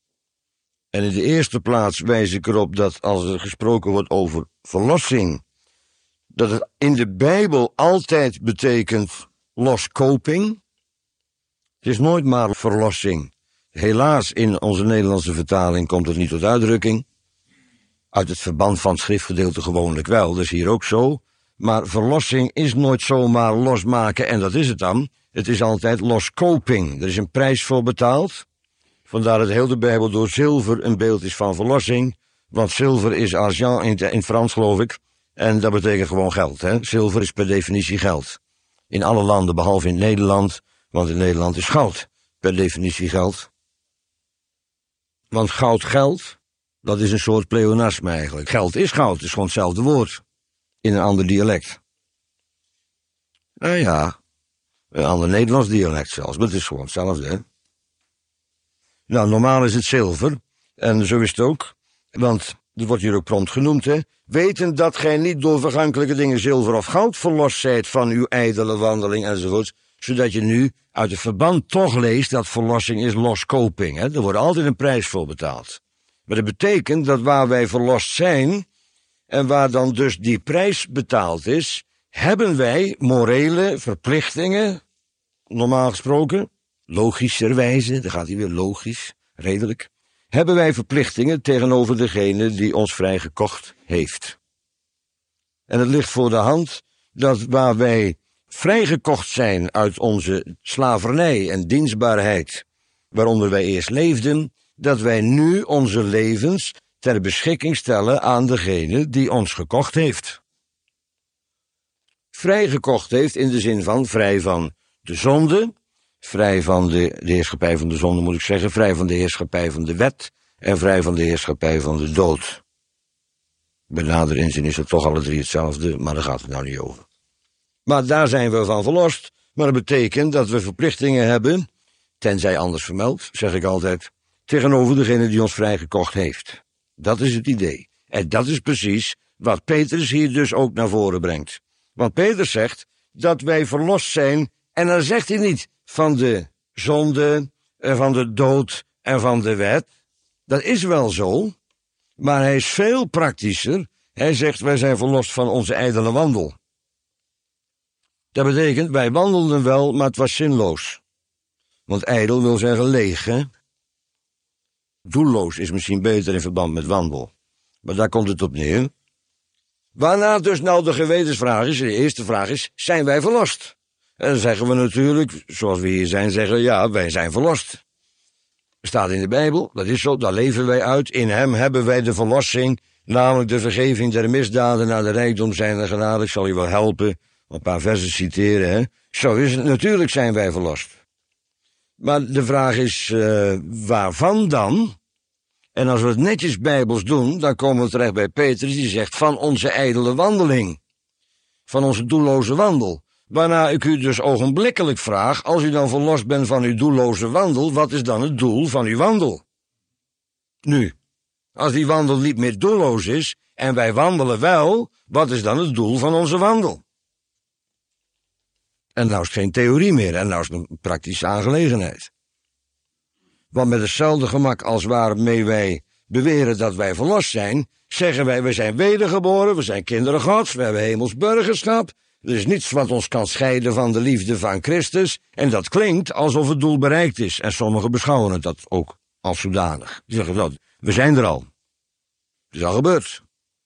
En in de eerste plaats wijs ik erop dat als er gesproken wordt over verlossing, dat het in de Bijbel altijd betekent loskoping. Het is nooit maar verlossing. Helaas, in onze Nederlandse vertaling komt het niet tot uitdrukking. Uit het verband van het schriftgedeelte gewoonlijk wel, dat is hier ook zo. Maar verlossing is nooit zomaar losmaken en dat is het dan. Het is altijd loskoping. Er is een prijs voor betaald. Vandaar dat heel de Bijbel door zilver een beeld is van verlossing. Want zilver is argent in het Frans, geloof ik. En dat betekent gewoon geld. Hè? Zilver is per definitie geld. In alle landen, behalve in Nederland. Want in Nederland is goud per definitie geld. Want geld, dat is een soort pleonasme eigenlijk. Geld, het is gewoon hetzelfde woord. In een ander dialect. Nou ja, een ander Nederlands dialect zelfs, maar het is gewoon hetzelfde, hè. Nou, normaal is het zilver, en zo is het ook, want dat wordt hier ook prompt genoemd, hè. Weten dat gij niet door vergankelijke dingen zilver of goud verlost zijt van uw ijdele wandeling enzovoort, zodat je nu uit het verband toch leest dat verlossing is loskoping, hè. Er wordt altijd een prijs voor betaald. Maar dat betekent dat waar wij verlost zijn, en waar dan dus die prijs betaald is, hebben wij morele verplichtingen, normaal gesproken, logischerwijze, daar gaat hij weer logisch, redelijk, hebben wij verplichtingen tegenover degene die ons vrijgekocht heeft. En het ligt voor de hand dat waar wij vrijgekocht zijn uit onze slavernij en dienstbaarheid, waaronder wij eerst leefden, dat wij nu onze levens ter beschikking stellen aan degene die ons gekocht heeft. Vrijgekocht heeft in de zin van vrij van de zonde, vrij van de heerschappij van de zonde moet ik zeggen, vrij van de heerschappij van de wet en vrij van de heerschappij van de dood. Bij nader inzien is het toch alle drie hetzelfde, maar daar gaat het nou niet over. Maar daar zijn we van verlost, maar dat betekent dat we verplichtingen hebben tenzij anders vermeld, zeg ik altijd, tegenover degene die ons vrijgekocht heeft. Dat is het idee. En dat is precies wat Petrus hier dus ook naar voren brengt. Want Petrus zegt dat wij verlost zijn, en dan zegt hij niet van de zonde, en van de dood en van de wet. Dat is wel zo, maar hij is veel praktischer. Hij zegt, wij zijn verlost van onze ijdele wandel. Dat betekent, wij wandelden wel, maar het was zinloos. Want ijdel wil zeggen leeg, hè? Doelloos is misschien beter in verband met wandel. Maar daar komt het op neer. Waarna dus nou de gewetensvraag is, de eerste vraag is, zijn wij verlost? En dan zeggen we natuurlijk, zoals we hier zijn, zeggen ja, wij zijn verlost. Staat in de Bijbel, dat is zo, daar leven wij uit. In hem hebben wij de verlossing, namelijk de vergeving der misdaden naar de rijkdom zijner genade. Ik zal je wel helpen, een paar versen citeren, hè. Zo is het, natuurlijk zijn wij verlost. Maar de vraag is, waarvan dan? En als we het netjes bijbels doen, dan komen we terecht bij Petrus, die zegt van onze ijdele wandeling. Van onze doelloze wandel. Waarna ik u dus ogenblikkelijk vraag, als u dan verlost bent van uw doelloze wandel, wat is dan het doel van uw wandel? Nu, als die wandel niet meer doelloos is, en wij wandelen wel, wat is dan het doel van onze wandel? En nou is het geen theorie meer, en nou is het een praktische aangelegenheid. Want met hetzelfde gemak als waarmee wij beweren dat wij verlost zijn, zeggen wij, we zijn wedergeboren, we zijn kinderen Gods, we hebben hemels burgerschap, er is niets wat ons kan scheiden van de liefde van Christus, en dat klinkt alsof het doel bereikt is, en sommigen beschouwen het dat ook als zodanig. Die zeggen dat, we zijn er al. Het is al gebeurd.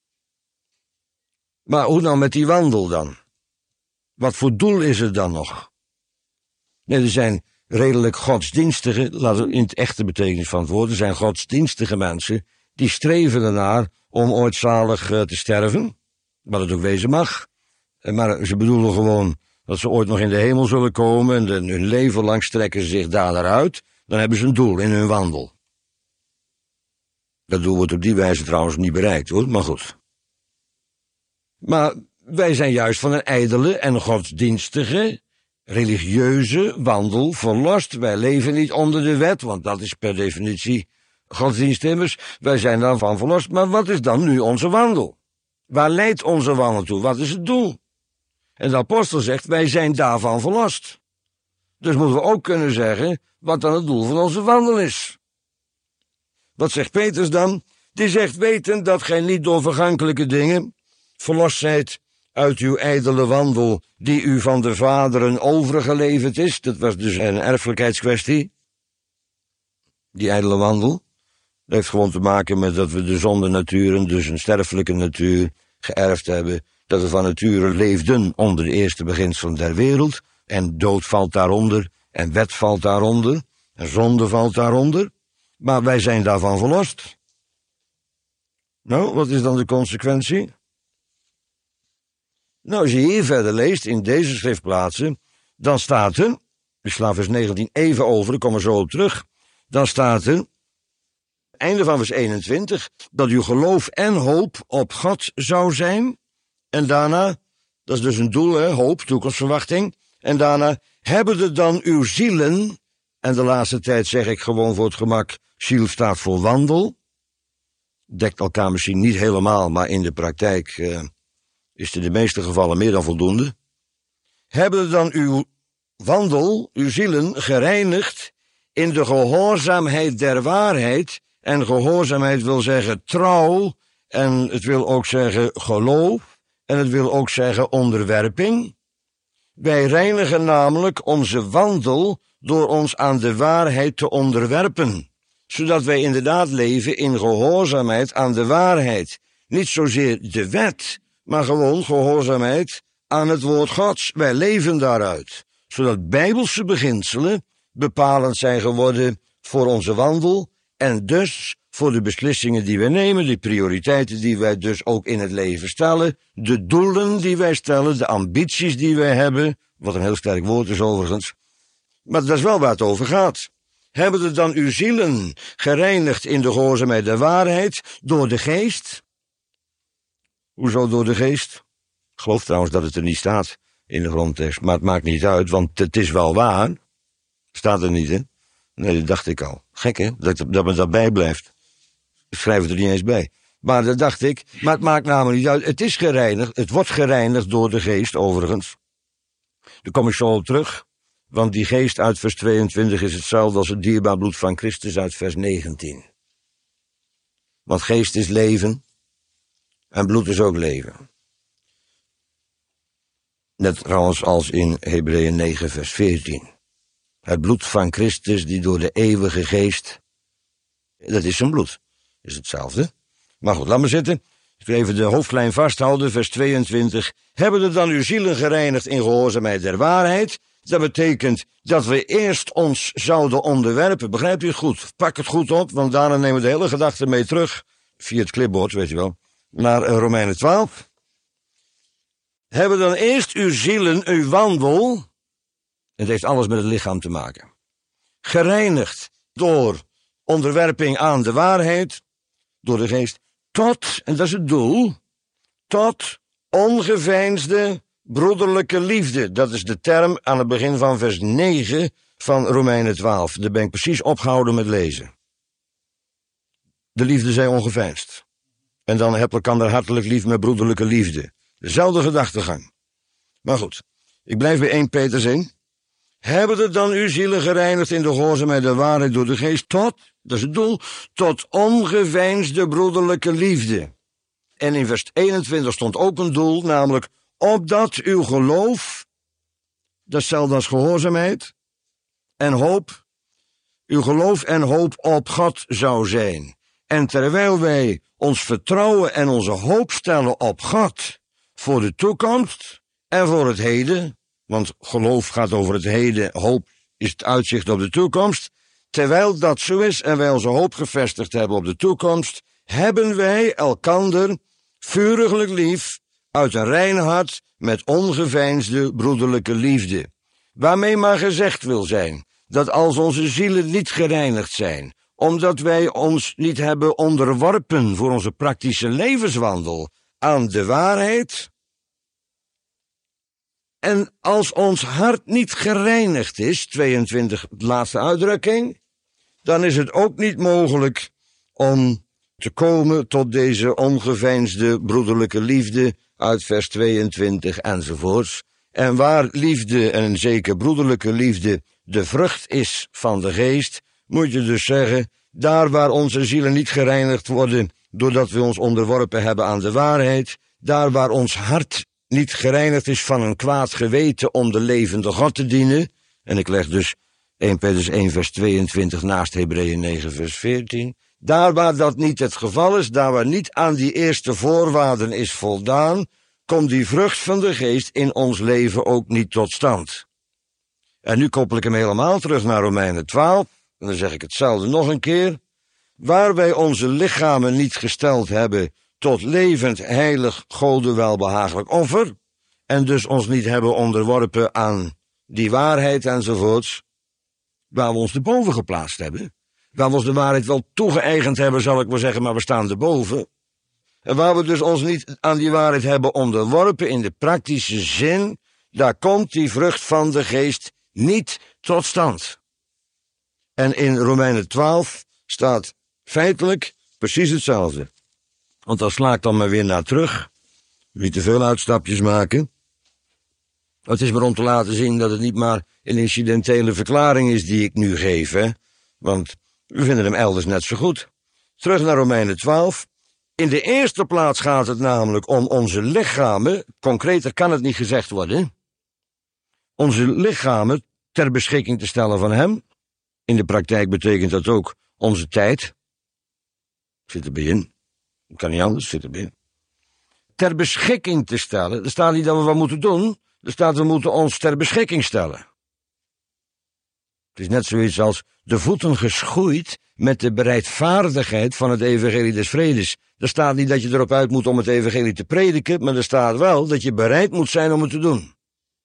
Maar hoe nou met die wandel dan? Wat voor doel is er dan nog? Nee, er zijn redelijk godsdienstige, laten we in het echte betekenis van het woord, er zijn godsdienstige mensen die streven ernaar om ooit zalig te sterven, wat het ook wezen mag. Maar ze bedoelen gewoon dat ze ooit nog in de hemel zullen komen en hun leven lang strekken ze zich daar naar uit. Dan hebben ze een doel in hun wandel. Dat doel wordt op die wijze trouwens niet bereikt, hoor, maar goed. Maar wij zijn juist van een ijdele en godsdienstige, religieuze wandel verlost. Wij leven niet onder de wet, want dat is per definitie godsdienst immers. Wij zijn daarvan verlost, maar wat is dan nu onze wandel? Waar leidt onze wandel toe? Wat is het doel? En de apostel zegt, wij zijn daarvan verlost. Dus moeten we ook kunnen zeggen, wat dan het doel van onze wandel is. Wat zegt Petrus dan? Die zegt, weten dat gij niet door vergankelijke dingen verlost zijt uit uw ijdele wandel, die u van de vaderen overgeleverd is. Dat was dus een erfelijkheidskwestie. Die ijdele wandel. Dat heeft gewoon te maken met dat we de zonde naturen, dus een sterfelijke natuur, geërfd hebben. Dat we van nature leefden onder de eerste beginselen der wereld. En dood valt daaronder, en wet valt daaronder, en zonde valt daaronder. Maar wij zijn daarvan verlost. Nou, wat is dan de consequentie? Nou, als je hier verder leest, in deze schriftplaatsen, dan staat er, ik sla vers 19 even over, ik kom er zo op terug, dan staat er, einde van vers 21, dat uw geloof en hoop op God zou zijn, en daarna, dat is dus een doel, hè, hoop, toekomstverwachting, en daarna, hebben er dan uw zielen, en de laatste tijd zeg ik gewoon voor het gemak, ziel staat voor wandel, dekt elkaar misschien niet helemaal, maar in de praktijk is er in de meeste gevallen meer dan voldoende. Hebben dan uw wandel, uw zielen, gereinigd in de gehoorzaamheid der waarheid, en gehoorzaamheid wil zeggen trouw, en het wil ook zeggen geloof, en het wil ook zeggen onderwerping. Wij reinigen namelijk onze wandel door ons aan de waarheid te onderwerpen, zodat wij inderdaad leven in gehoorzaamheid aan de waarheid. Niet zozeer de wet, maar gewoon gehoorzaamheid aan het woord Gods. Wij leven daaruit, zodat bijbelse beginselen bepalend zijn geworden voor onze wandel en dus voor de beslissingen die wij nemen, de prioriteiten die wij dus ook in het leven stellen, de doelen die wij stellen, de ambities die wij hebben, wat een heel sterk woord is overigens, maar dat is wel waar het over gaat. Hebben er dan uw zielen gereinigd in de gehoorzaamheid der waarheid door de geest? Hoezo door de geest? Ik geloof trouwens dat het er niet staat in de grondtekst, maar het maakt niet uit, want het is wel waar. Staat er niet in. Nee, dat dacht ik al. Gek, hè? Dat me dat bijblijft. Ik schrijf het er niet eens bij. Maar dat dacht ik. Maar het maakt namelijk niet uit. Het is gereinigd. Het wordt gereinigd door de geest, overigens. Daar kom ik zo op terug. Want die geest uit vers 22 is hetzelfde als het dierbaar bloed van Christus uit vers 19. Want geest is leven. En bloed is ook leven. Net trouwens als in Hebreeën 9 vers 14. Het bloed van Christus die door de eeuwige geest. Dat is zijn bloed. Is hetzelfde. Maar goed, laat maar zitten. Ik wil even de hoofdlijn vasthouden, vers 22. Hebben er dan uw zielen gereinigd in gehoorzaamheid der waarheid? Dat betekent dat we eerst ons zouden onderwerpen. Begrijpt u het goed? Pak het goed op, want daarna nemen we de hele gedachte mee terug. Via het clipboard, weet je wel. Naar Romeinen 12. Hebben dan eerst uw zielen, uw wandel. Het heeft alles met het lichaam te maken. Gereinigd door onderwerping aan de waarheid. Door de geest. Tot, en dat is het doel, tot ongeveinsde broederlijke liefde. Dat is de term aan het begin van vers 9 van Romeinen 12. Daar ben ik precies opgehouden met lezen. De liefde zij ongeveinsd. En dan heb elkaar hartelijk lief met broederlijke liefde. Dezelfde gedachtegang. Maar goed, ik blijf bij 1 Petrus 1. Hebben er dan uw zielen gereinigd in de gehoorzaamheid der waarheid door de geest tot, dat is het doel, tot ongeveinsde broederlijke liefde. En in vers 21 stond ook een doel, namelijk opdat uw geloof, dat is hetzelfde als gehoorzaamheid, en hoop, uw geloof en hoop op God zou zijn. En terwijl wij ons vertrouwen en onze hoop stellen op God voor de toekomst en voor het heden, want geloof gaat over het heden, hoop is het uitzicht op de toekomst. Terwijl dat zo is en wij onze hoop gevestigd hebben op de toekomst, hebben wij elkander vuriglijk lief uit een rein hart met ongeveinsde broederlijke liefde. Waarmee maar gezegd wil zijn dat als onze zielen niet gereinigd zijn, omdat wij ons niet hebben onderworpen voor onze praktische levenswandel aan de waarheid, en als ons hart niet gereinigd is, 22, de laatste uitdrukking, dan is het ook niet mogelijk om te komen tot deze ongeveinsde broederlijke liefde uit vers 22 enzovoorts. En waar liefde, en zeker broederlijke liefde, de vrucht is van de geest, moet je dus zeggen, daar waar onze zielen niet gereinigd worden, doordat we ons onderworpen hebben aan de waarheid, daar waar ons hart niet gereinigd is van een kwaad geweten om de levende God te dienen, en ik leg dus 1 Petrus 1 vers 22 naast Hebreeën 9 vers 14, daar waar dat niet het geval is, daar waar niet aan die eerste voorwaarden is voldaan, komt die vrucht van de geest in ons leven ook niet tot stand. En nu koppel ik hem helemaal terug naar Romeinen 12, en dan zeg ik hetzelfde nog een keer, waar wij onze lichamen niet gesteld hebben tot levend, heilig, Gode welbehagelijk offer, en dus ons niet hebben onderworpen aan die waarheid enzovoorts, waar we ons erboven geplaatst hebben, waar we ons de waarheid wel toegeëigend hebben, zal ik maar zeggen, maar we staan erboven, en waar we dus ons niet aan die waarheid hebben onderworpen in de praktische zin, daar komt die vrucht van de geest niet tot stand. En in Romeinen 12 staat feitelijk precies hetzelfde. Want daar sla ik dan maar weer naar terug. Niet te veel uitstapjes maken. Het is maar om te laten zien dat het niet maar een incidentele verklaring is die ik nu geef, hè. Want we vinden hem elders net zo goed. Terug naar Romeinen 12. In de eerste plaats gaat het namelijk om onze lichamen, concreter kan het niet gezegd worden, onze lichamen ter beschikking te stellen van hem. In de praktijk betekent dat ook onze tijd. Zit erbij in. Kan niet anders, zit erbij in. Ter beschikking te stellen, er staat niet dat we wat moeten doen, er staat we moeten ons ter beschikking stellen. Het is net zoiets als de voeten geschoeid met de bereidvaardigheid van het evangelie des vredes. Er staat niet dat je erop uit moet om het evangelie te prediken, maar er staat wel dat je bereid moet zijn om het te doen.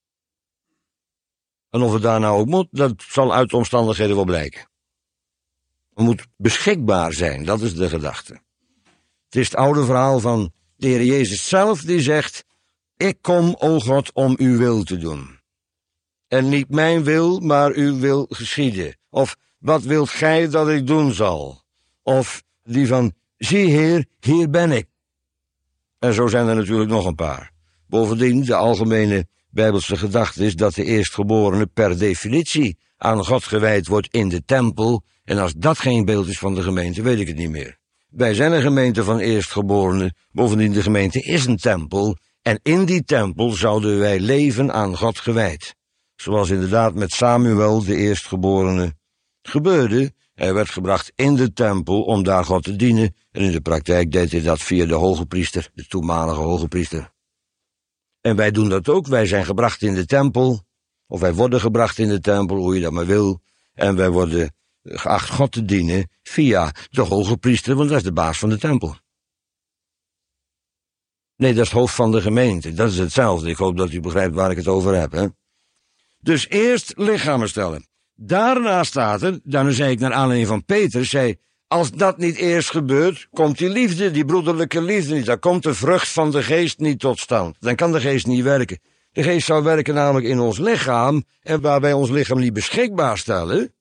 En of het daar nou ook moet, dat zal uit de omstandigheden wel blijken. Het moet beschikbaar zijn, dat is de gedachte. Het is het oude verhaal van de Heer Jezus zelf die zegt, ik kom, o God, om uw wil te doen. En niet mijn wil, maar uw wil geschieden. Of wat wilt gij dat ik doen zal? Of die van, zie Heer, hier ben ik. En zo zijn er natuurlijk nog een paar. Bovendien, de algemene Bijbelse gedachte is dat de eerstgeborene per definitie aan God gewijd wordt in de tempel. En als dat geen beeld is van de gemeente, weet ik het niet meer. Wij zijn een gemeente van eerstgeborenen. Bovendien, de gemeente is een tempel. En in die tempel zouden wij leven aan God gewijd. Zoals inderdaad met Samuel, de eerstgeborene, gebeurde. Hij werd gebracht in de tempel om daar God te dienen. En in de praktijk deed hij dat via de hoge priester, de toenmalige hoge priester. En wij doen dat ook. Wij zijn gebracht in de tempel. Of wij worden gebracht in de tempel, hoe je dat maar wil. En wij worden geacht God te dienen via de hoge priester, want dat is de baas van de tempel. Nee, dat is het hoofd van de gemeente. Dat is hetzelfde. Ik hoop dat u begrijpt waar ik het over heb, hè. Dus eerst lichamen stellen. Daarna staat er, dan zei ik naar aanleiding van Petrus, zei, als dat niet eerst gebeurt, komt die liefde, die broederlijke liefde niet. Dan komt de vrucht van de geest niet tot stand. Dan kan de geest niet werken. De geest zou werken namelijk in ons lichaam, en waar wij ons lichaam niet beschikbaar stellen,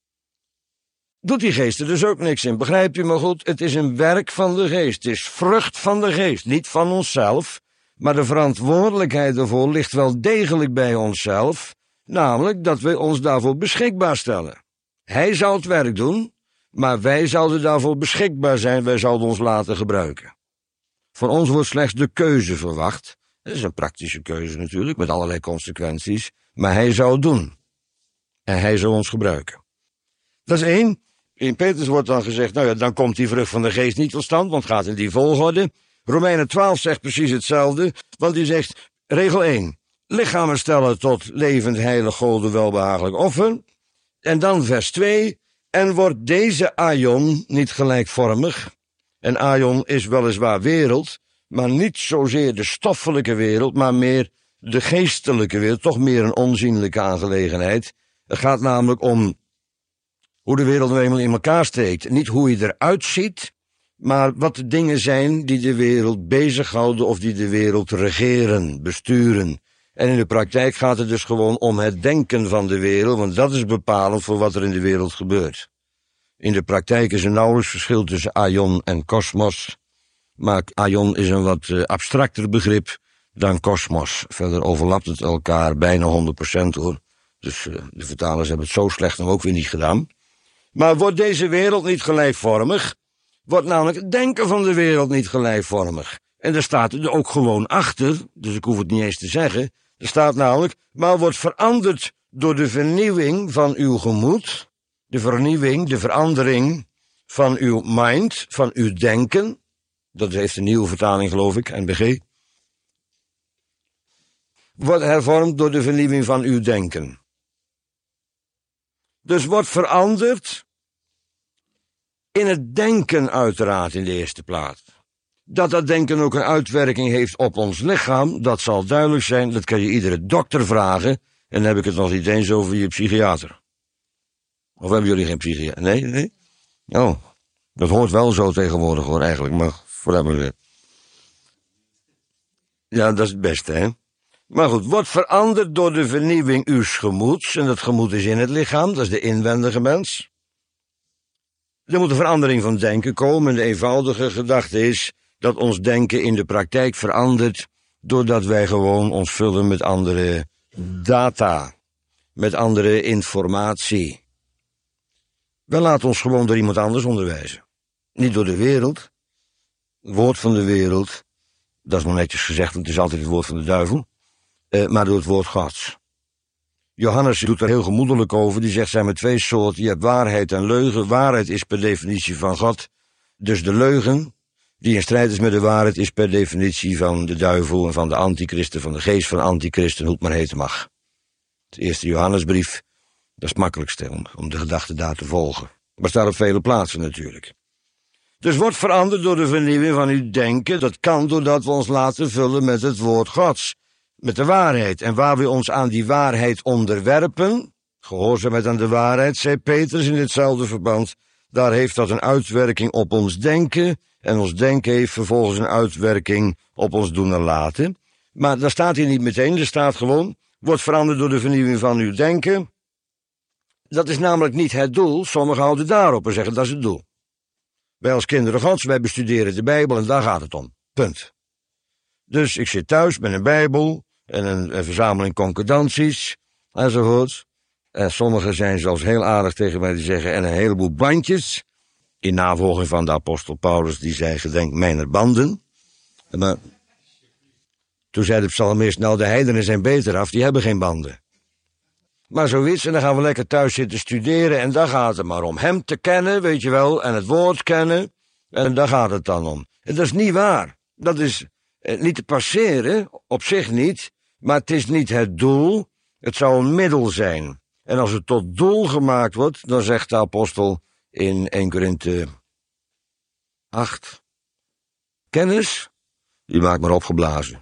doet die geest er dus ook niks in. Begrijpt u me goed? Het is een werk van de geest. Het is vrucht van de geest, niet van onszelf, maar de verantwoordelijkheid daarvoor ligt wel degelijk bij onszelf, namelijk dat wij ons daarvoor beschikbaar stellen. Hij zal het werk doen, maar wij zouden daarvoor beschikbaar zijn, wij zouden ons laten gebruiken. Van ons wordt slechts de keuze verwacht. Dat is een praktische keuze natuurlijk, met allerlei consequenties, maar hij zou het doen. En hij zou ons gebruiken. Dat is één. In Petrus wordt dan gezegd, nou ja, dan komt die vrucht van de geest niet tot stand, want het gaat in die volgorde. Romeinen 12 zegt precies hetzelfde, want die zegt, regel 1, lichamen stellen tot levend, heilig, Gode, welbehagelijk offer. En dan vers 2, en wordt deze aion niet gelijkvormig. En aion is weliswaar wereld, maar niet zozeer de stoffelijke wereld, maar meer de geestelijke wereld, toch meer een onzienlijke aangelegenheid. Het gaat namelijk om hoe de wereld nou eenmaal in elkaar steekt. Niet hoe je eruit ziet, maar wat de dingen zijn die de wereld bezighouden of die de wereld regeren, besturen. En in de praktijk gaat het dus gewoon om het denken van de wereld, want dat is bepalend voor wat er in de wereld gebeurt. In de praktijk is er nauwelijks verschil tussen aion en kosmos, maar aion is een wat abstracter begrip dan kosmos. Verder overlapt het elkaar bijna 100% hoor. Dus de vertalers hebben het zo slecht nog ook weer niet gedaan. Maar wordt deze wereld niet gelijkvormig, wordt namelijk het denken van de wereld niet gelijkvormig. En daar staat er ook gewoon achter, dus ik hoef het niet eens te zeggen, er staat namelijk, maar wordt veranderd door de vernieuwing van uw gemoed, de vernieuwing, de verandering van uw mind, van uw denken, dat heeft een nieuwe vertaling geloof ik, NBG, wordt hervormd door de vernieuwing van uw denken. Dus wordt veranderd in het denken uiteraard in de eerste plaats. Dat denken ook een uitwerking heeft op ons lichaam, dat zal duidelijk zijn, dat kan je iedere dokter vragen, en dan heb ik het nog niet eens over je psychiater. Of hebben jullie geen psychiater? Nee? Oh, dat hoort wel zo tegenwoordig hoor eigenlijk, maar vooruit maar weer. Ja, dat is het beste hè. Maar goed, wordt veranderd door de vernieuwing uw gemoeds, en dat gemoed is in het lichaam, dat is de inwendige mens. Er moet een verandering van denken komen, en de eenvoudige gedachte is dat ons denken in de praktijk verandert, doordat wij gewoon ons vullen met andere data, met andere informatie. Wij laten ons gewoon door iemand anders onderwijzen. Niet door de wereld, het woord van de wereld, dat is nog netjes gezegd, want het is altijd het woord van de duivel, maar door het woord Gods. Johannes doet er heel gemoedelijk over, die zegt, zijn maar twee soorten, je hebt waarheid en leugen. Waarheid is per definitie van God, dus de leugen, die in strijd is met de waarheid, is per definitie van de duivel en van de antichristen, van de geest van antichristen, hoe het maar heten mag. De eerste Johannesbrief, dat is het makkelijkste om de gedachte daar te volgen. Maar staat op vele plaatsen natuurlijk. Dus wordt veranderd door de vernieuwing van uw denken, dat kan doordat we ons laten vullen met het woord Gods, met de waarheid. En waar we ons aan die waarheid onderwerpen, gehoorzaamheid aan de waarheid, zei Petrus in ditzelfde verband, daar heeft dat een uitwerking op ons denken, en ons denken heeft vervolgens een uitwerking op ons doen en laten. Maar daar staat hier niet meteen, er staat gewoon, wordt veranderd door de vernieuwing van uw denken. dat is namelijk niet het doel. Sommigen houden daarop en zeggen dat is het doel. Wij als kinderen Gods, wij bestuderen de Bijbel en daar gaat het om. Punt. Dus ik zit thuis met een Bijbel en een verzameling concordanties enzovoort. En sommigen zijn zelfs heel aardig tegen mij te zeggen en een heleboel bandjes. In navolging van de apostel Paulus die zei gedenk mijner banden. Maar toen zei de psalmist, nou de heidenen zijn beter af, die hebben geen banden. Maar zoiets, en dan gaan we lekker thuis zitten studeren en daar gaat het maar om. Hem te kennen, weet je wel, en het woord kennen, en daar gaat het dan om. En dat is niet waar. Dat is niet te passeren, op zich niet, maar het is niet het doel, het zou een middel zijn. En als het tot doel gemaakt wordt, dan zegt de apostel in 1 Korinthe 8, kennis, die maakt maar opgeblazen.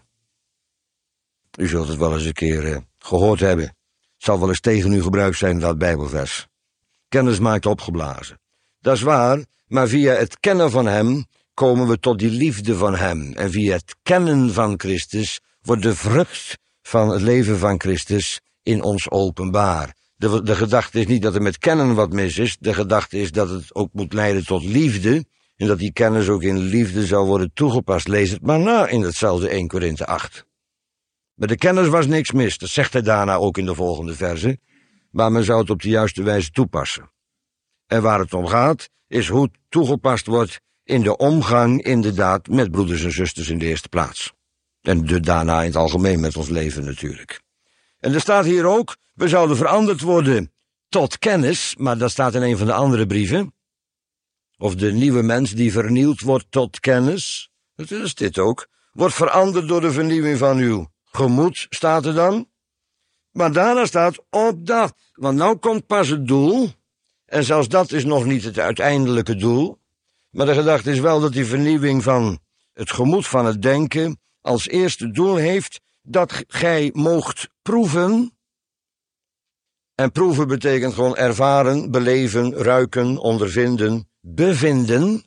U zult het wel eens een keer gehoord hebben. Het zal wel eens tegen u gebruikt zijn, dat Bijbelvers. Kennis maakt opgeblazen. Dat is waar, maar via het kennen van hem komen we tot die liefde van hem. En via het kennen van Christus wordt de vrucht van het leven van Christus in ons openbaar. De gedachte is niet dat er met kennen wat mis is. De gedachte is dat het ook moet leiden tot liefde. En dat die kennis ook in liefde zou worden toegepast. Lees het maar na in hetzelfde 1 Korinthe 8. Met de kennis was niks mis, dat zegt hij daarna ook in de volgende verse, maar men zou het op de juiste wijze toepassen. En waar het om gaat, is hoe het toegepast wordt in de omgang inderdaad met broeders en zusters in de eerste plaats. En daarna in het algemeen met ons leven natuurlijk. En er staat hier ook, we zouden veranderd worden tot kennis, maar dat staat in een van de andere brieven. Of de nieuwe mens die vernieuwd wordt tot kennis, dat is dit ook, wordt veranderd door de vernieuwing van uw gemoed, staat er dan. Maar daarna staat opdat, want nou komt pas het doel, en zelfs dat is nog niet het uiteindelijke doel, maar de gedachte is wel dat die vernieuwing van het gemoed, van het denken, als eerste doel heeft, dat gij moogt proeven, en proeven betekent gewoon ervaren, beleven, ruiken, ondervinden, bevinden.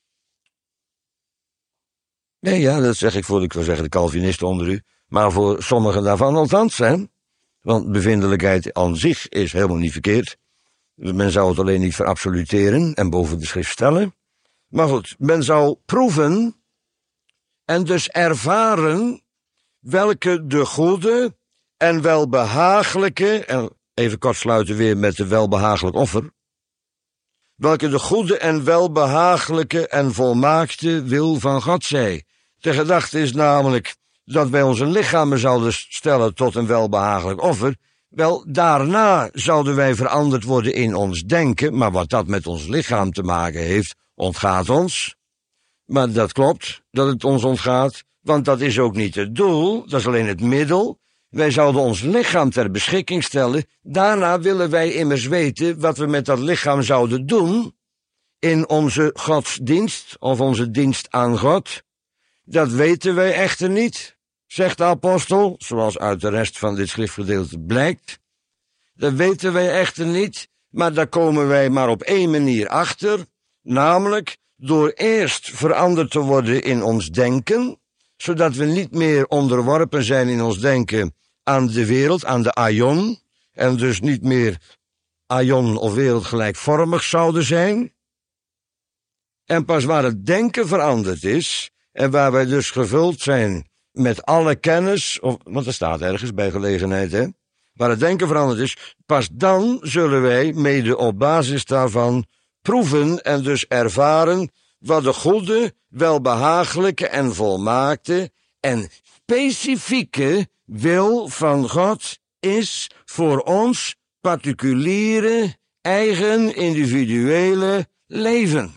Nee, ja, dat zeg ik voor, ik wil zeggen, de Calvinisten onder u, maar voor sommigen daarvan althans, hè. Want bevindelijkheid aan zich is helemaal niet verkeerd. Men zou het alleen niet verabsoluteren en boven de schrift stellen. Maar goed, men zou proeven en dus ervaren welke de goede en welbehagelijke, en even kort sluiten weer met de welbehagelijk offer, welke de goede en welbehagelijke en volmaakte wil van God zij. De gedachte is namelijk dat wij onze lichamen zouden stellen tot een welbehagelijk offer. Wel, daarna zouden wij veranderd worden in ons denken, maar wat dat met ons lichaam te maken heeft, ontgaat ons. Maar dat klopt, dat het ons ontgaat, want dat is ook niet het doel, dat is alleen het middel. Wij zouden ons lichaam ter beschikking stellen, daarna willen wij immers weten wat we met dat lichaam zouden doen in onze godsdienst of onze dienst aan God. Dat weten wij echter niet, zegt de apostel, zoals uit de rest van dit schriftgedeelte blijkt. Dat weten wij echter niet, maar daar komen wij maar op één manier achter, namelijk door eerst veranderd te worden in ons denken, zodat we niet meer onderworpen zijn in ons denken aan de wereld, aan de aion, en dus niet meer aion of wereldgelijkvormig zouden zijn. En pas waar het denken veranderd is, en waar wij dus gevuld zijn met alle kennis, want er staat ergens bij gelegenheid, hè, waar het denken veranderd is, pas dan zullen wij mede op basis daarvan proeven en dus ervaren wat de goede, welbehagelijke en volmaakte en specifieke wil van God is voor ons particuliere, eigen, individuele leven.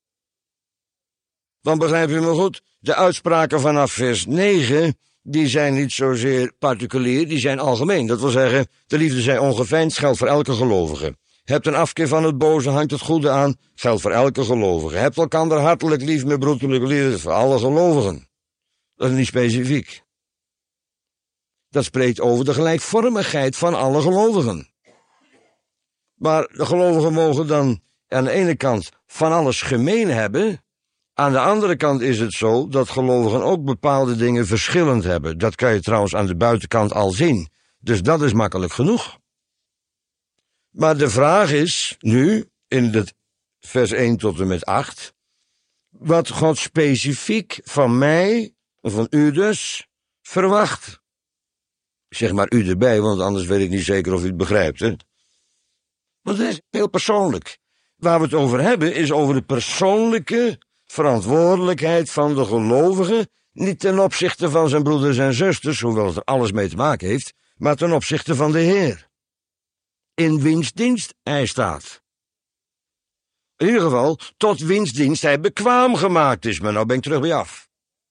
Want begrijp je me goed, de uitspraken vanaf vers 9, die zijn niet zozeer particulier, die zijn algemeen. Dat wil zeggen, de liefde zij ongeveinsd, geldt voor elke gelovige. Hebt een afkeer van het boze, hangt het goede aan, geldt voor elke gelovige. Hebt elkander hartelijk lief met broederlijke liefde, voor alle gelovigen. Dat is niet specifiek. Dat spreekt over de gelijkvormigheid van alle gelovigen. Maar de gelovigen mogen dan aan de ene kant van alles gemeen hebben. Aan de andere kant is het zo dat gelovigen ook bepaalde dingen verschillend hebben. Dat kan je trouwens aan de buitenkant al zien. Dus dat is makkelijk genoeg. Maar de vraag is nu, in het vers 1 tot en met 8, wat God specifiek van mij, van u dus, verwacht. Zeg maar u erbij, want anders weet ik niet zeker of u het begrijpt, hè? Want het is heel persoonlijk. Waar we het over hebben, is over de persoonlijke verantwoordelijkheid van de gelovige, niet ten opzichte van zijn broeders en zusters, hoewel het er alles mee te maken heeft, maar ten opzichte van de Heer. In wiens dienst hij staat. In ieder geval, tot wiens dienst hij bekwaam gemaakt is. Maar nou ben ik terug bij af.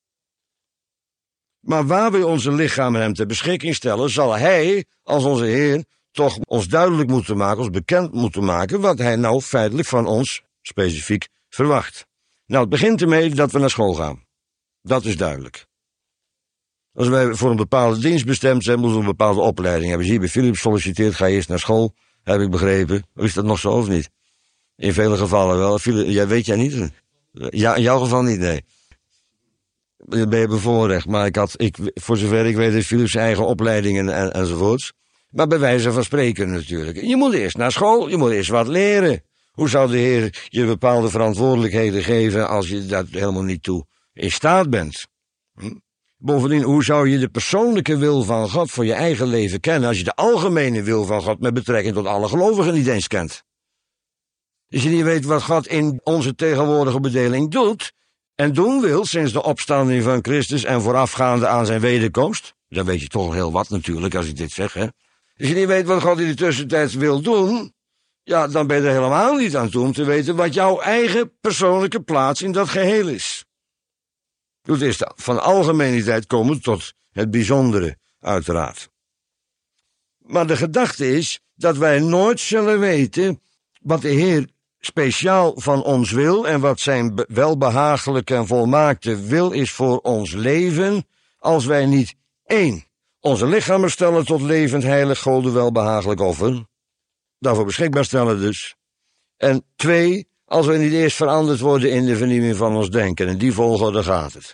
Maar waar we onze lichamen hem ter beschikking stellen, zal hij, als onze Heer, toch ons duidelijk moeten maken, ons bekend moeten maken, wat hij nou feitelijk van ons, specifiek, verwacht. Nou, het begint ermee dat we naar school gaan. Dat is duidelijk. Als wij voor een bepaalde dienst bestemd zijn, moeten we een bepaalde opleiding hebben. Zie je, bij Philips solliciteert, ga je eerst naar school, heb ik begrepen. Is dat nog zo of niet? In vele gevallen wel. Jij weet jij niet? Ja, in jouw geval niet, nee. Dan ben je bevoorrecht. Maar voor zover ik weet, heeft Philips zijn eigen opleidingen enzovoorts. Maar bij wijze van spreken natuurlijk. Je moet eerst naar school, je moet eerst wat leren. Hoe zou de Heer je bepaalde verantwoordelijkheden geven als je daar helemaal niet toe in staat bent? Bovendien, hoe zou je de persoonlijke wil van God voor je eigen leven kennen als je de algemene wil van God met betrekking tot alle gelovigen niet eens kent? Als je niet weet wat God in onze tegenwoordige bedeling doet en doen wil sinds de opstanding van Christus en voorafgaande aan zijn wederkomst, dan weet je toch heel wat natuurlijk als ik dit zeg, hè. Als je niet weet wat God in de tussentijd wil doen, ja, dan ben je er helemaal niet aan toe om te weten wat jouw eigen persoonlijke plaats in dat geheel is. Het is van algemeniteit komen tot het bijzondere, uiteraard. Maar de gedachte is dat wij nooit zullen weten wat de Heer speciaal van ons wil en wat zijn welbehagelijke en volmaakte wil is voor ons leven, als wij niet 1. Onze lichamen stellen tot levend, heilig, Gode welbehagelijk offer, daarvoor beschikbaar stellen dus. En 2, als we niet eerst veranderd worden in de vernieuwing van ons denken. In die volgorde gaat het.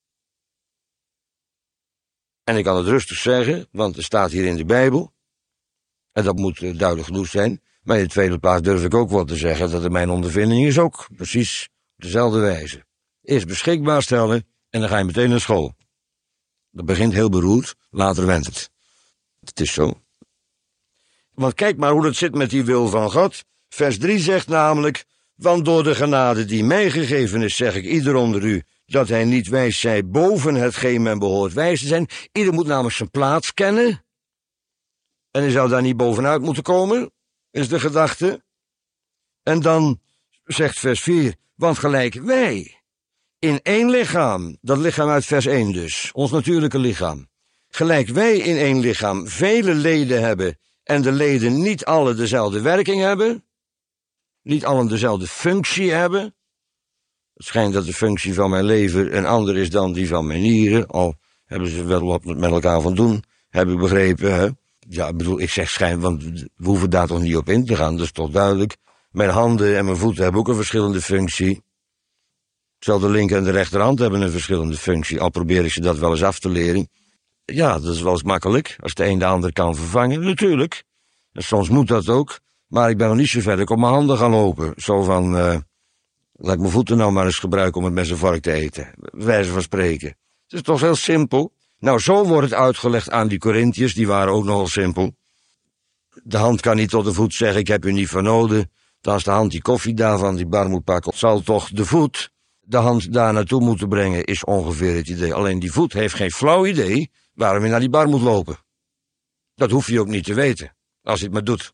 En ik kan het rustig zeggen, want er staat hier in de Bijbel, en dat moet duidelijk genoeg zijn, maar in de tweede plaats durf ik ook wel te zeggen dat het mijn ondervinding is ook precies op dezelfde wijze. Eerst beschikbaar stellen en dan ga je meteen naar school. Dat begint heel beroerd, later wendt het. Het is zo. Want kijk maar hoe dat zit met die wil van God. Vers 3 zegt namelijk, want door de genade die mij gegeven is, zeg ik ieder onder u, dat hij niet wijs zij boven hetgeen men behoort wijs te zijn. Ieder moet namelijk zijn plaats kennen. En hij zou daar niet bovenuit moeten komen, is de gedachte. En dan zegt vers 4, want gelijk wij in één lichaam, dat lichaam uit vers 1 dus, ons natuurlijke lichaam, gelijk wij in één lichaam vele leden hebben en de leden niet alle dezelfde werking hebben, niet allen dezelfde functie hebben. Het schijnt dat de functie van mijn lever een ander is dan die van mijn nieren, al hebben ze wel wat met elkaar van doen, heb ik begrepen, hè? Ja, ik bedoel, ik zeg schijn, want we hoeven daar toch niet op in te gaan, dat is toch duidelijk. Mijn handen en mijn voeten hebben ook een verschillende functie. Terwijl de linker en de rechterhand hebben een verschillende functie, al probeer ik ze dat wel eens af te leren. Ja, dat is wel eens makkelijk, als de een de ander kan vervangen, natuurlijk. En soms moet dat ook, maar ik ben nog niet zo ver dat ik op mijn handen ga lopen. Zo van, laat ik mijn voeten nou maar eens gebruiken om het met zijn vork te eten, wijze van spreken. Het is toch heel simpel. Nou, zo wordt het uitgelegd aan die Korintiërs, die waren ook nogal simpel. De hand kan niet tot de voet zeggen, ik heb u niet vernoden. Dan als de hand die koffie daarvan die bar moet pakken, zal toch de voet de hand daar naartoe moeten brengen, is ongeveer het idee. Alleen die voet heeft geen flauw idee waarom hij naar die bar moet lopen. Dat hoef je ook niet te weten, als hij het maar doet.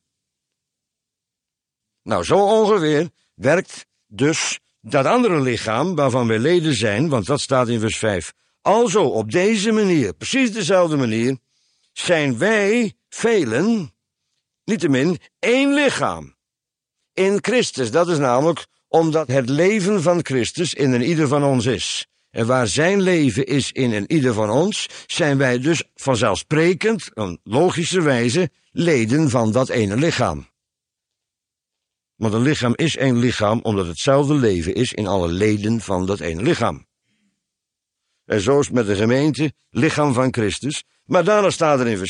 Nou, zo ongeveer werkt dus dat andere lichaam waarvan wij leden zijn, want dat staat in vers 5. Alzo, op deze manier, precies dezelfde manier, zijn wij, velen, niettemin, één lichaam. In Christus, dat is namelijk omdat het leven van Christus in een ieder van ons is. En waar zijn leven is in een ieder van ons, zijn wij dus vanzelfsprekend, op logische wijze, leden van dat ene lichaam. Want een lichaam is één lichaam, omdat hetzelfde leven is in alle leden van dat ene lichaam. En zo is het met de gemeente, lichaam van Christus. Maar daarna staat er in vers 6,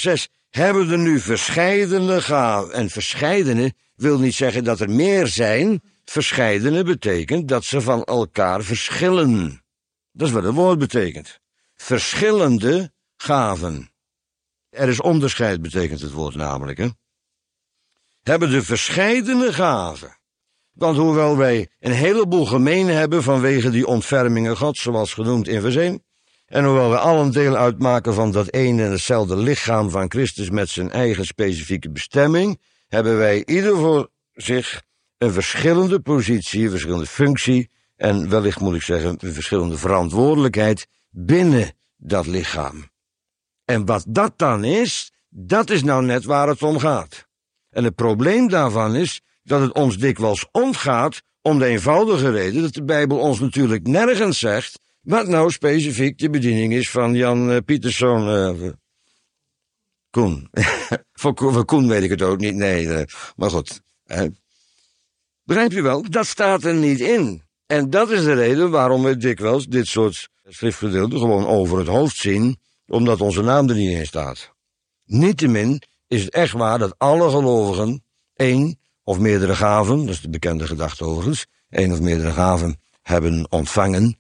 hebben er nu verscheidene gaven. En verscheidene wil niet zeggen dat er meer zijn. Verscheidene betekent dat ze van elkaar verschillen. Dat is wat het woord betekent. Verschillende gaven. Er is onderscheid, betekent het woord namelijk, hè? Hebben de verscheidene gaven. Want hoewel wij een heleboel gemeen hebben vanwege die ontfermingen Gods, zoals genoemd in vers 1, en hoewel we allen deel uitmaken van dat ene en hetzelfde lichaam van Christus met zijn eigen specifieke bestemming, hebben wij ieder voor zich een verschillende positie, een verschillende functie en wellicht moet ik zeggen een verschillende verantwoordelijkheid binnen dat lichaam. En wat dat dan is, dat is nou net waar het om gaat. En het probleem daarvan is dat het ons dikwijls ontgaat om de eenvoudige reden dat de Bijbel ons natuurlijk nergens zegt wat nou specifiek de bediening is van Jan Pieterszoon. Koen. Voor Koen weet ik het ook niet, nee, maar goed. Begrijp je wel, dat staat er niet in. En dat is de reden waarom we dikwijls dit soort schriftgedeelten gewoon over het hoofd zien, omdat onze naam er niet in staat. Niettemin is het echt waar dat alle gelovigen één of meerdere gaven, dat is de bekende gedachte overigens, één of meerdere gaven hebben ontvangen.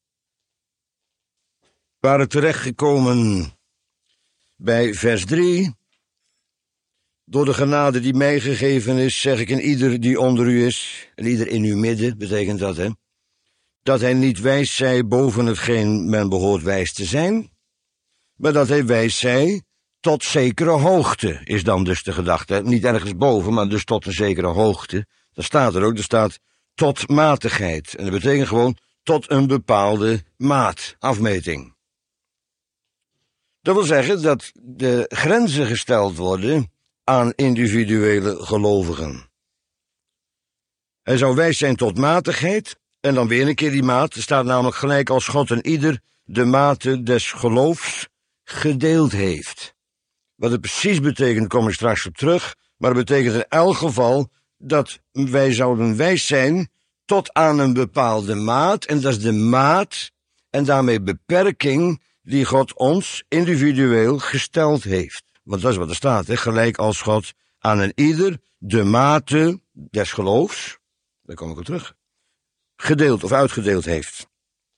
We waren terechtgekomen bij vers 3. Door de genade die mij gegeven is, zeg ik in ieder die onder u is, en ieder in uw midden, betekent dat, hè, dat hij niet wijs zij boven hetgeen men behoort wijs te zijn, maar dat hij wijs zij tot zekere hoogte, is dan dus de gedachte. Niet ergens boven, maar dus tot een zekere hoogte. Dat staat er ook, er staat tot matigheid. En dat betekent gewoon tot een bepaalde maat, afmeting. Dat wil zeggen dat de grenzen gesteld worden aan individuele gelovigen. Hij zou wijs zijn tot matigheid, en dan weer een keer die maat. Er staat namelijk gelijk als God en ieder de mate des geloofs gedeeld heeft. Wat het precies betekent, kom ik straks op terug, maar het betekent in elk geval dat wij zouden wijs zijn tot aan een bepaalde maat, en dat is de maat en daarmee beperking die God ons individueel gesteld heeft. Want dat is wat er staat, hè? Gelijk als God aan een ieder de mate des geloofs, daar kom ik op terug, gedeeld of uitgedeeld heeft.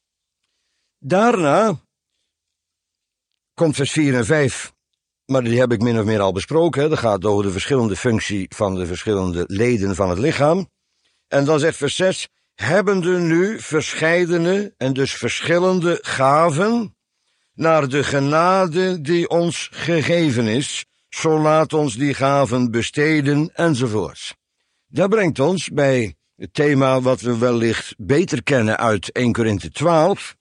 Daarna komt vers 4 en 5, maar die heb ik min of meer al besproken, hè? Dat gaat over de verschillende functie van de verschillende leden van het lichaam. En dan zegt vers 6, hebbende nu verscheidene en dus verschillende gaven, naar de genade die ons gegeven is, zo laat ons die gaven besteden, enzovoorts. Dat brengt ons bij het thema wat we wellicht beter kennen uit 1 Korinthe 12,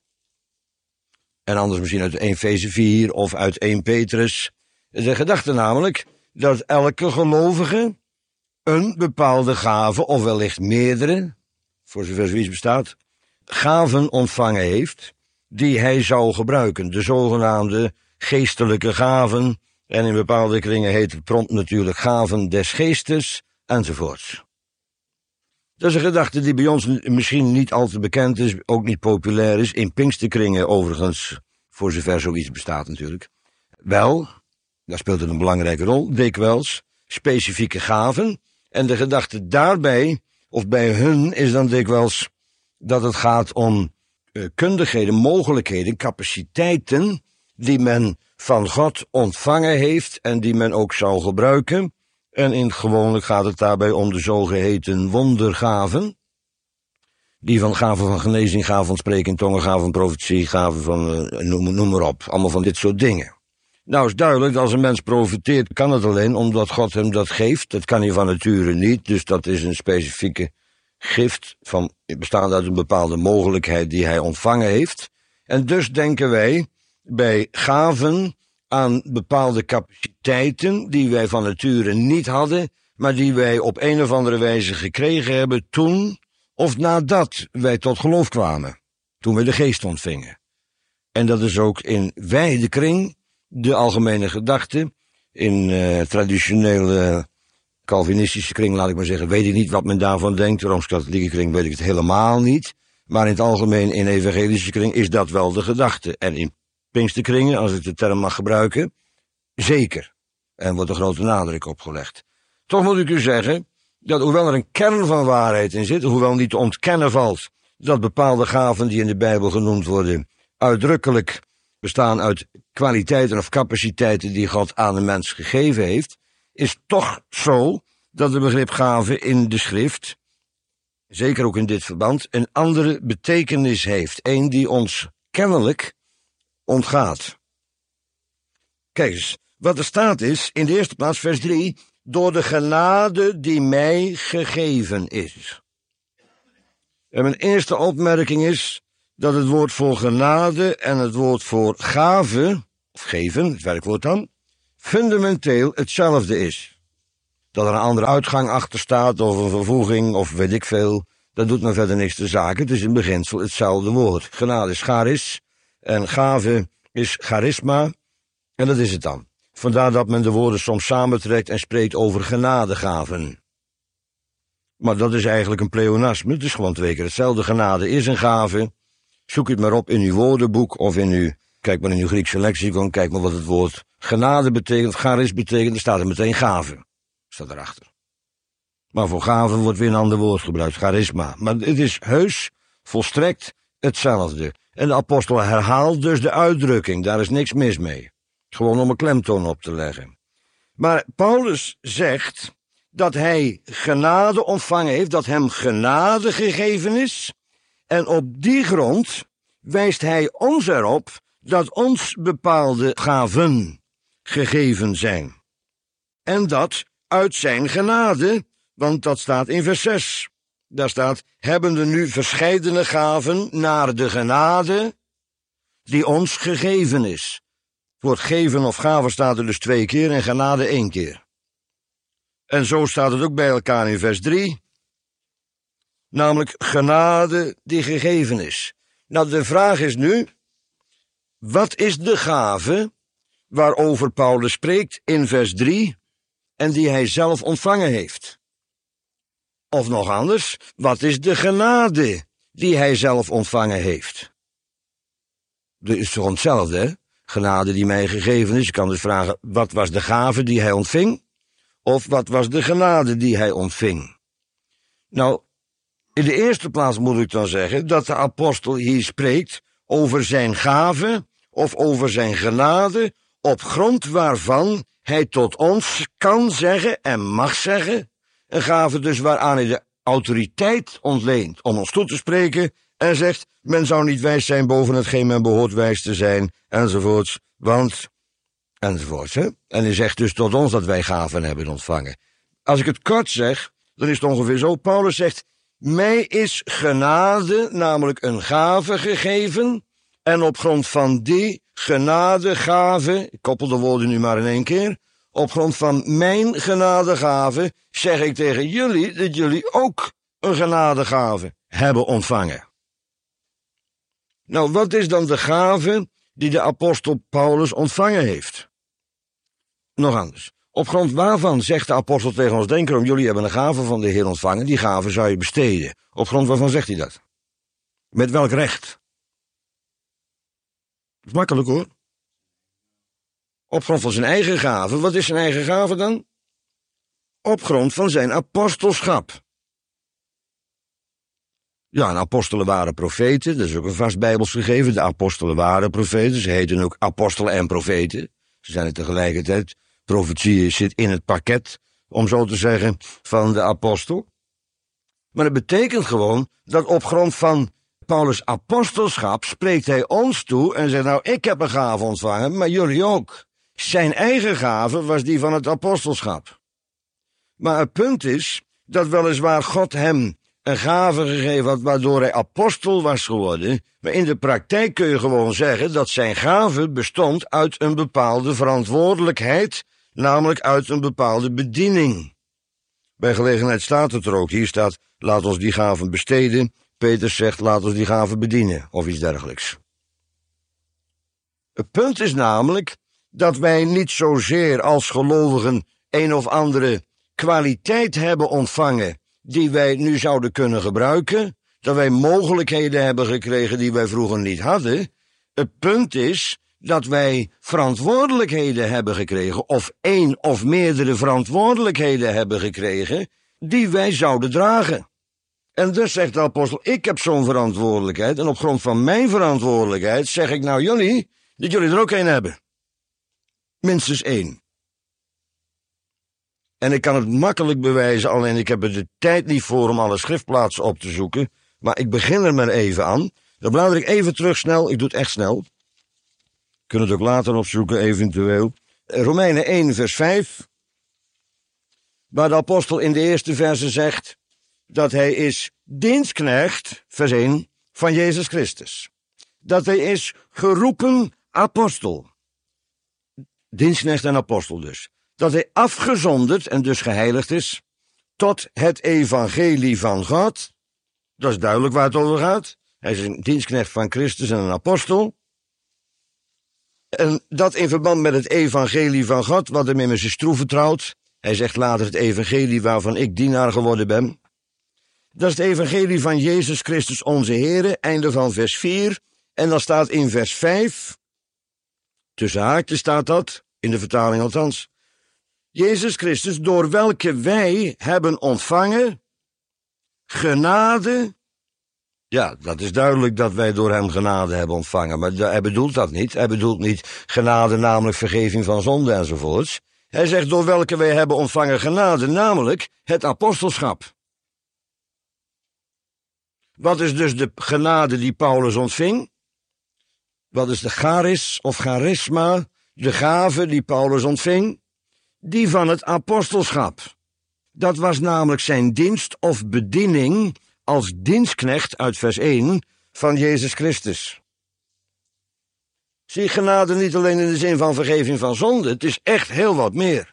en anders misschien uit 1 Efeze 4 of uit 1 Petrus. De gedachte namelijk dat elke gelovige een bepaalde gave, of wellicht meerdere, voor zover zoiets bestaat, gaven ontvangen heeft, die hij zou gebruiken. De zogenaamde geestelijke gaven, en in bepaalde kringen heet het prompt natuurlijk gaven des geestes, enzovoorts. Dat is een gedachte die bij ons misschien niet al te bekend is, ook niet populair is, in Pinksterkringen overigens, voor zover zoiets bestaat natuurlijk. Wel, daar speelt het een belangrijke rol, dikwijls, specifieke gaven, en de gedachte daarbij, of bij hun, is dan dikwijls dat het gaat om kundigheden, mogelijkheden, capaciteiten die men van God ontvangen heeft en die men ook zou gebruiken. En in gewoonlijk gaat het daarbij om de zogeheten wondergaven, die van gaven van genezing, gaven van spreken in tongen, gaven van profetie, gaven van noem maar op, allemaal van dit soort dingen. Nou is duidelijk, als een mens profeteert, kan het alleen omdat God hem dat geeft. Dat kan hij van nature niet, dus dat is een specifieke gift van, bestaande uit een bepaalde mogelijkheid die hij ontvangen heeft. En dus denken wij bij gaven aan bepaalde capaciteiten die wij van nature niet hadden, maar die wij op een of andere wijze gekregen hebben toen of nadat wij tot geloof kwamen, toen we de geest ontvingen. En dat is ook in wijde kring de algemene gedachte, in traditionele Calvinistische kring, laat ik maar zeggen, weet ik niet wat men daarvan denkt. De Rooms-Katholieke kring weet ik het helemaal niet. Maar in het algemeen, in evangelische kring, is dat wel de gedachte. En in Pinksterkringen, als ik de term mag gebruiken, zeker. En wordt een grote nadruk op gelegd. Toch moet ik u zeggen, dat hoewel er een kern van waarheid in zit, hoewel niet te ontkennen valt, dat bepaalde gaven die in de Bijbel genoemd worden, uitdrukkelijk bestaan uit kwaliteiten of capaciteiten die God aan de mens gegeven heeft, is toch zo dat het begrip gave in de schrift, zeker ook in dit verband, een andere betekenis heeft. Een die ons kennelijk ontgaat. Kijk eens, wat er staat is, in de eerste plaats vers 3, door de genade die mij gegeven is. En mijn eerste opmerking is dat het woord voor genade en het woord voor gave, of geven, het werkwoord dan, fundamenteel hetzelfde is. Dat er een andere uitgang achter staat, of een vervoeging, of weet ik veel, dat doet me verder niks te zaken. Het is in beginsel hetzelfde woord. Genade is charis, en gave is charisma, en dat is het dan. Vandaar dat men de woorden soms samentrekt en spreekt over genadegaven. Maar dat is eigenlijk een pleonasme, het is gewoon 2 keer hetzelfde. Genade is een gave. Zoek het maar op in uw woordenboek of kijk maar in uw Griekse lexicon, kijk maar wat het woord genade betekent, charis betekent, dan staat er meteen gave. Staat erachter. Maar voor gave wordt weer een ander woord gebruikt, charisma. Maar het is heus volstrekt hetzelfde. En de apostel herhaalt dus de uitdrukking, daar is niks mis mee. Gewoon om een klemtoon op te leggen. Maar Paulus zegt dat hij genade ontvangen heeft, dat hem genade gegeven is. En op die grond wijst hij ons erop dat ons bepaalde gaven gegeven zijn. En dat uit zijn genade, want dat staat in vers 6. Daar staat, hebbende nu verscheidene gaven naar de genade die ons gegeven is. Het woord geven of gave staat er dus 2 keer en genade 1 keer. En zo staat het ook bij elkaar in vers 3. Namelijk genade die gegeven is. Nou, de vraag is nu, wat is de gave waarover Paulus spreekt in vers 3 en die hij zelf ontvangen heeft? Of nog anders, wat is de genade die hij zelf ontvangen heeft? Dat is toch hetzelfde, hè? Genade die mij gegeven is. Je kan dus vragen, wat was de gave die hij ontving? Of wat was de genade die hij ontving? Nou, in de eerste plaats moet ik dan zeggen dat de apostel hier spreekt over zijn gave of over zijn genade, op grond waarvan hij tot ons kan zeggen en mag zeggen, een gave dus waaraan hij de autoriteit ontleent om ons toe te spreken en zegt, men zou niet wijs zijn boven hetgeen men behoort wijs te zijn, enzovoorts, enzovoorts. Hè? En hij zegt dus tot ons dat wij gaven hebben ontvangen. Als ik het kort zeg, dan is het ongeveer zo, Paulus zegt, mij is genade, namelijk een gave gegeven, en op grond van die genadegave, ik koppel de woorden nu maar in 1 keer, op grond van mijn genadegave zeg ik tegen jullie dat jullie ook een genadegave hebben ontvangen. Nou, wat is dan de gave die de apostel Paulus ontvangen heeft? Nog anders. Op grond waarvan zegt de apostel tegen ons, denk erom, jullie hebben een gave van de Heer ontvangen, die gave zou je besteden. Op grond waarvan zegt hij dat? Met welk recht? Dat is makkelijk hoor. Op grond van zijn eigen gave. Wat is zijn eigen gave dan? Op grond van zijn apostelschap. Ja, en apostelen waren profeten, dat is ook een vast Bijbels gegeven. De apostelen waren profeten, ze heten ook apostelen en profeten. Ze zijn er tegelijkertijd. Profetie zit in het pakket, om zo te zeggen, van de apostel. Maar het betekent gewoon dat op grond van Paulus' apostelschap spreekt hij ons toe en zegt, nou, ik heb een gave ontvangen, maar jullie ook. Zijn eigen gave was die van het apostelschap. Maar het punt is dat weliswaar God hem een gave gegeven had waardoor hij apostel was geworden, maar in de praktijk kun je gewoon zeggen dat zijn gave bestond uit een bepaalde verantwoordelijkheid, namelijk uit een bepaalde bediening. Bij gelegenheid staat het er ook, hier staat, laat ons die gaven besteden, Petrus zegt, laat ons die gaven bedienen, of iets dergelijks. Het punt is namelijk dat wij niet zozeer als gelovigen een of andere kwaliteit hebben ontvangen die wij nu zouden kunnen gebruiken, dat wij mogelijkheden hebben gekregen die wij vroeger niet hadden. Het punt is dat wij verantwoordelijkheden hebben gekregen, of één of meerdere verantwoordelijkheden hebben gekregen, die wij zouden dragen. En dus zegt de apostel, ik heb zo'n verantwoordelijkheid, en op grond van mijn verantwoordelijkheid zeg ik nou jullie, dat jullie er ook één hebben. Minstens één. En ik kan het makkelijk bewijzen, alleen ik heb er de tijd niet voor om alle schriftplaatsen op te zoeken, maar ik begin er maar even aan. Dan blader ik even terug snel, ik doe het echt snel. Kunnen het ook later opzoeken, eventueel. Romeinen 1, vers 5. Waar de apostel in de eerste verse zegt dat hij is dienstknecht, vers 1, van Jezus Christus. Dat hij is geroepen apostel. Dienstknecht en apostel dus. Dat hij afgezonderd en dus geheiligd is tot het evangelie van God. Dat is duidelijk waar het over gaat. Hij is een dienstknecht van Christus en een apostel. En dat in verband met het evangelie van God, wat hem immers is toevertrouwd. Hij zegt later het evangelie waarvan ik dienaar geworden ben. Dat is het evangelie van Jezus Christus onze Heere, einde van vers 4. En dan staat in vers 5, tussen haakjes staat dat, in de vertaling althans. Jezus Christus, door welke wij hebben ontvangen genade. Ja, dat is duidelijk dat wij door hem genade hebben ontvangen, maar hij bedoelt dat niet. Hij bedoelt niet genade, namelijk vergeving van zonde enzovoorts. Hij zegt door welke wij hebben ontvangen genade, namelijk het apostelschap. Wat is dus de genade die Paulus ontving? Wat is de charis of charisma, de gave die Paulus ontving? Die van het apostelschap. Dat was namelijk zijn dienst of bediening als dienstknecht uit vers 1 van Jezus Christus. Zie genade niet alleen in de zin van vergeving van zonde, het is echt heel wat meer.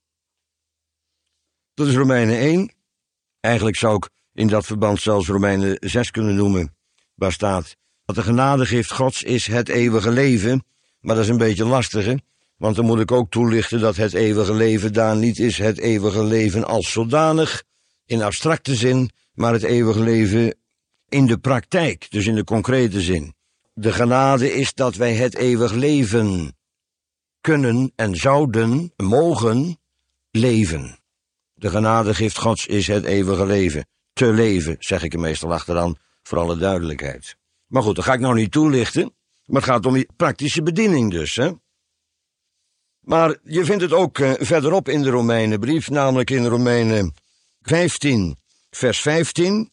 Dat is Romeinen 1. Eigenlijk zou ik in dat verband zelfs Romeinen 6 kunnen noemen, waar staat dat de genadegift Gods is het eeuwige leven, maar dat is een beetje lastiger, want dan moet ik ook toelichten dat het eeuwige leven daar niet is het eeuwige leven als zodanig, in abstracte zin, maar het eeuwige leven in de praktijk, dus in de concrete zin. De genade is dat wij het eeuwig leven kunnen en zouden, mogen leven. De genadegift Gods is het eeuwige leven. Te leven, zeg ik er meestal achteraan, voor alle duidelijkheid. Maar goed, dat ga ik nou niet toelichten, maar het gaat om die praktische bediening dus, hè. Maar je vindt het ook verderop in de Romeinenbrief, namelijk in Romeinen 15, vers 15.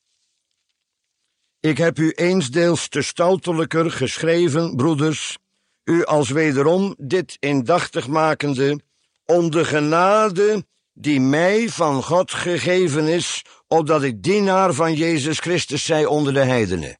Ik heb u eensdeels te stoutelijker geschreven, broeders, u als wederom dit indachtig makende, om de genade die mij van God gegeven is, opdat ik dienaar van Jezus Christus zij onder de heidenen.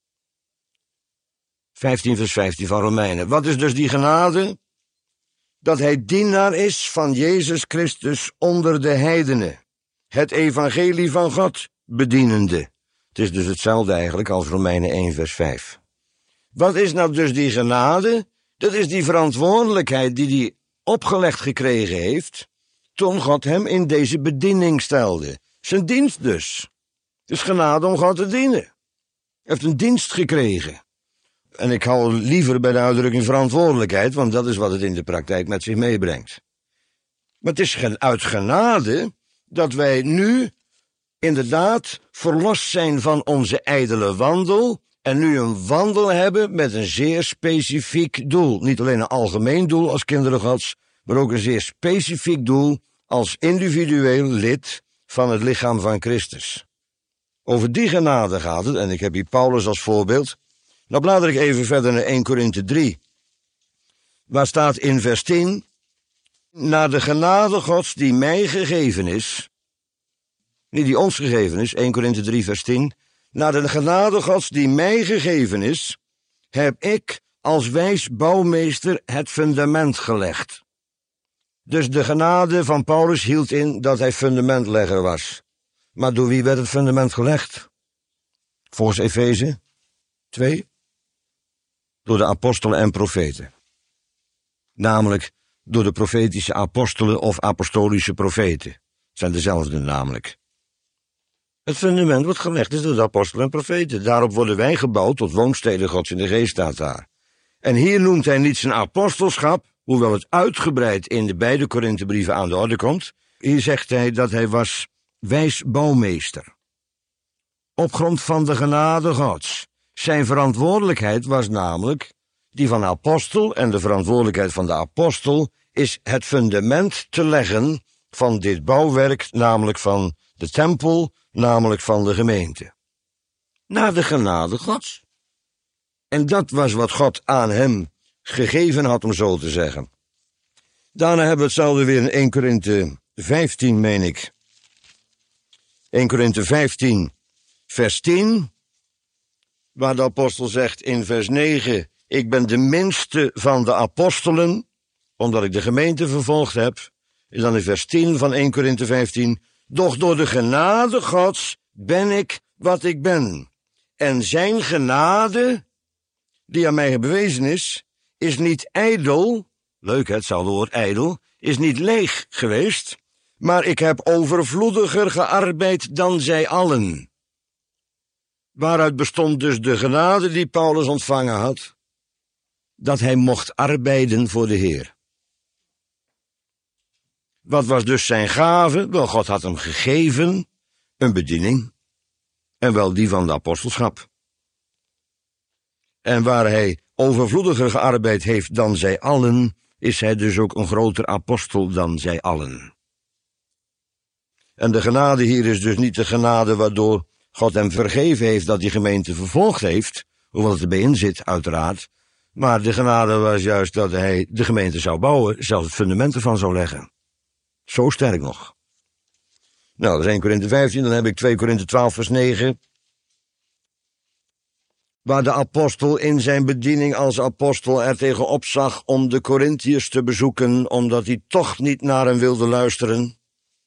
15 vers 15 van Romeinen. Wat is dus die genade? Dat hij dienaar is van Jezus Christus onder de heidenen. Het evangelie van God bedienende. Het is dus hetzelfde eigenlijk als Romeinen 1 vers 5. Wat is nou dus die genade? Dat is die verantwoordelijkheid die hij opgelegd gekregen heeft toen God hem in deze bediening stelde. Zijn dienst dus. Het is genade om God te dienen. Hij heeft een dienst gekregen. En ik hou liever bij de uitdrukking verantwoordelijkheid, want dat is wat het in de praktijk met zich meebrengt. Maar het is uit genade dat wij nu inderdaad verlost zijn van onze ijdele wandel en nu een wandel hebben met een zeer specifiek doel. Niet alleen een algemeen doel als kinderen Gods, maar ook een zeer specifiek doel als individueel lid van het lichaam van Christus. Over die genade gaat het, en ik heb hier Paulus als voorbeeld. Nou blader ik even verder naar 1 Korinthe 3. Waar staat in vers 10, naar de genade Gods die mij gegeven is, niet die ons gegeven is, 1 Korinthe 3 vers 10, naar de genade Gods die mij gegeven is, heb ik als wijs bouwmeester het fundament gelegd. Dus de genade van Paulus hield in dat hij fundamentlegger was. Maar door wie werd het fundament gelegd? Volgens Efeze 2? Door de apostelen en profeten. Namelijk door de profetische apostelen of apostolische profeten. Het zijn dezelfde namelijk. Het fundament wordt gelegd is door de apostelen en profeten. Daarop worden wij gebouwd tot woonsteden Gods in de geest staat daar. En hier noemt hij niet zijn apostelschap, hoewel het uitgebreid in de beide Korinthebrieven aan de orde komt. Hier zegt hij dat hij was wijs bouwmeester. Op grond van de genade Gods. Zijn verantwoordelijkheid was namelijk die van de apostel, en de verantwoordelijkheid van de apostel is het fundament te leggen van dit bouwwerk, namelijk van de tempel, namelijk van de gemeente. Naar de genade Gods. En dat was wat God aan hem gegeven had, om zo te zeggen. Daarna hebben we hetzelfde weer in 1 Korinthe 15, meen ik. 1 Korinthe 15, vers 10, waar de apostel zegt in vers 9, ik ben de minste van de apostelen, omdat ik de gemeente vervolgd heb. En dan in vers 10 van 1 Korinthe 15, doch door de genade Gods ben ik wat ik ben. En zijn genade, die aan mij bewezen is niet ijdel, leuk hetzelfde woord ijdel, is niet leeg geweest, maar ik heb overvloediger gearbeid dan zij allen. Waaruit bestond dus de genade die Paulus ontvangen had? Dat hij mocht arbeiden voor de Heer. Wat was dus zijn gave? Wel, God had hem gegeven een bediening, en wel die van de apostelschap. En waar hij overvloediger gearbeid heeft dan zij allen, is hij dus ook een groter apostel dan zij allen. En de genade hier is dus niet de genade waardoor God hem vergeven heeft dat die gemeente vervolgd heeft, hoewel het erbij in zit, uiteraard. Maar de genade was juist dat hij de gemeente zou bouwen, zelfs het fundament ervan zou leggen. Zo sterk nog. Nou, dat is 1 Korinthe 15, dan heb ik 2 Korinthe 12 vers 9. Waar de apostel in zijn bediening als apostel er tegen opzag om de Korinthiërs te bezoeken, omdat hij toch niet naar hem wilde luisteren.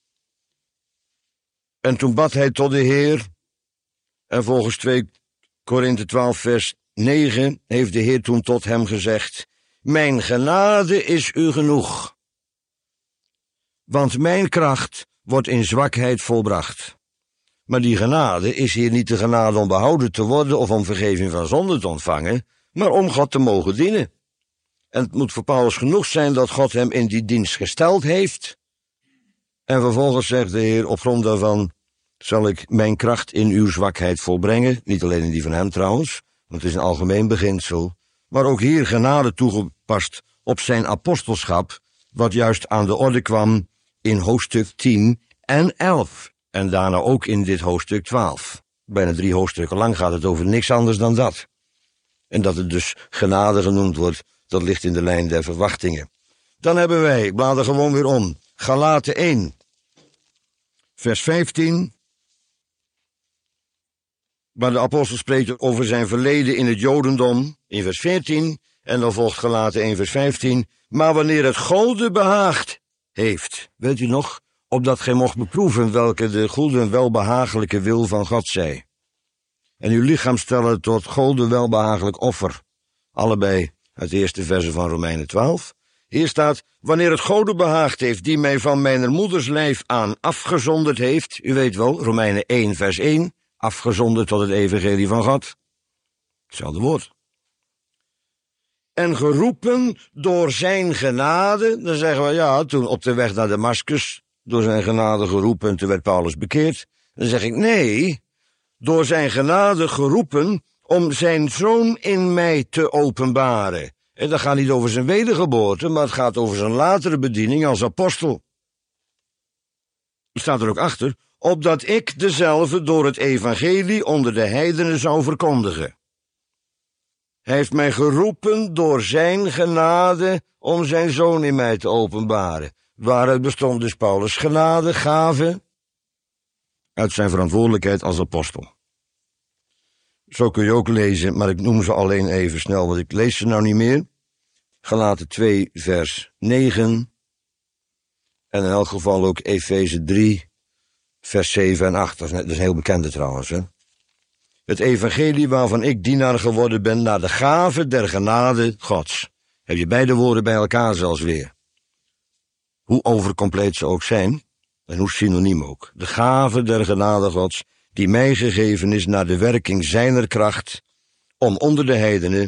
En toen bad hij tot de Heer, en volgens 2 Korinthe 12 vers 9 heeft de Heer toen tot hem gezegd, mijn genade is u genoeg, want mijn kracht wordt in zwakheid volbracht. Maar die genade is hier niet de genade om behouden te worden of om vergeving van zonde te ontvangen, maar om God te mogen dienen. En het moet voor Paulus genoeg zijn dat God hem in die dienst gesteld heeft. En vervolgens zegt de Heer, op grond daarvan zal ik mijn kracht in uw zwakheid volbrengen, niet alleen in die van hem trouwens, want het is een algemeen beginsel, maar ook hier genade toegepast op zijn apostelschap, wat juist aan de orde kwam in hoofdstuk 10 en 11. En daarna ook in dit hoofdstuk 12. Bijna 3 hoofdstukken lang gaat het over niks anders dan dat. En dat het dus genade genoemd wordt, dat ligt in de lijn der verwachtingen. Dan hebben wij, ik blader gewoon weer om, Galaten 1, vers 15, waar de apostel spreekt over zijn verleden in het Jodendom, in vers 14, en dan volgt Galaten 1, vers 15, maar wanneer het Gode behaagd heeft, weet u nog, opdat gij mocht beproeven welke de goede en welbehagelijke wil van God zij. En uw lichaam stellen tot Gode welbehagelijk offer. Allebei uit de eerste verse van Romeinen 12. Hier staat, wanneer het Gode behaagd heeft, die mij van mijner moeders lijf aan afgezonderd heeft, u weet wel, Romeinen 1 vers 1, afgezonderd tot het evangelie van God. Hetzelfde woord. En geroepen door zijn genade, dan zeggen we, ja, toen op de weg naar Damascus, door zijn genade geroepen, en toen werd Paulus bekeerd. Dan zeg ik, nee, door zijn genade geroepen om zijn zoon in mij te openbaren. En dat gaat niet over zijn wedergeboorte, maar het gaat over zijn latere bediening als apostel. Er staat er ook achter, opdat ik dezelfde door het evangelie onder de heidenen zou verkondigen. Hij heeft mij geroepen door zijn genade om zijn zoon in mij te openbaren. Waaruit bestond dus Paulus' genade, gave, uit zijn verantwoordelijkheid als apostel. Zo kun je ook lezen, maar ik noem ze alleen even snel, want ik lees ze nou niet meer. Galaten 2, vers 9. En in elk geval ook Efeze 3, vers 7 en 8. Dat is een heel bekende trouwens, hè. Het evangelie waarvan ik dienaar geworden ben naar de gave der genade Gods. Heb je beide woorden bij elkaar zelfs weer. Hoe overcompleet ze ook zijn, en hoe synoniem ook. De gave der genade Gods, die mij gegeven is naar de werking zijner kracht, om onder de heidenen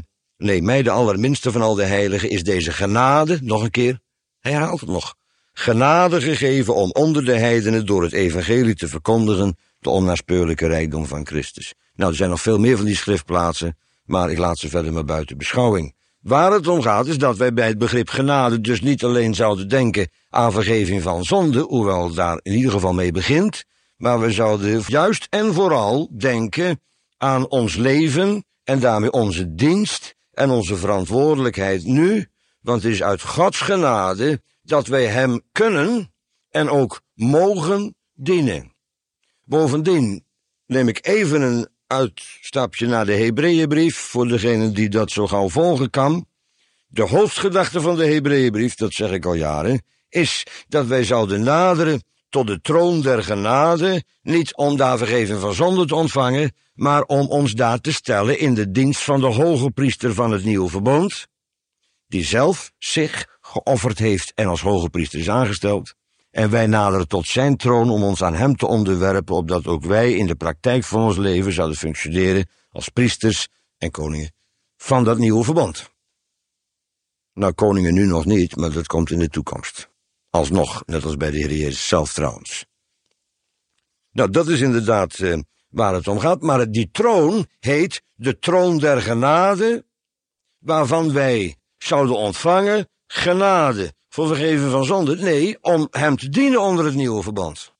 nee, mij de allerminste van al de heiligen, is deze genade, nog een keer, hij herhaalt het nog, genade gegeven om onder de heidenen door het evangelie te verkondigen de onnaspeurlijke rijkdom van Christus. Nou, er zijn nog veel meer van die schriftplaatsen, maar ik laat ze verder maar buiten beschouwing. Waar het om gaat is dat wij bij het begrip genade dus niet alleen zouden denken aan vergeving van zonde, hoewel het daar in ieder geval mee begint, maar we zouden juist en vooral denken aan ons leven en daarmee onze dienst en onze verantwoordelijkheid nu, want het is uit Gods genade dat wij hem kunnen en ook mogen dienen. Bovendien neem ik even een uitstapje naar de Hebreeënbrief, voor degene die dat zo gauw volgen kan. De hoofdgedachte van de Hebreeënbrief, dat zeg ik al jaren, is dat wij zouden naderen tot de troon der genade, niet om daar vergeving van zonde te ontvangen, maar om ons daar te stellen in de dienst van de hoge priester van het nieuwe verbond, die zelf zich geofferd heeft en als hoge priester is aangesteld. En wij naderen tot zijn troon om ons aan hem te onderwerpen, opdat ook wij in de praktijk van ons leven zouden functioneren als priesters en koningen van dat nieuwe verbond. Nou, koningen nu nog niet, maar dat komt in de toekomst. Alsnog, net als bij de Heer Jezus zelf trouwens. Nou, dat is inderdaad waar het om gaat, maar die troon heet de troon der genade, waarvan wij zouden ontvangen genade voor vergeven van zonde. Nee, om hem te dienen onder het nieuwe verbond.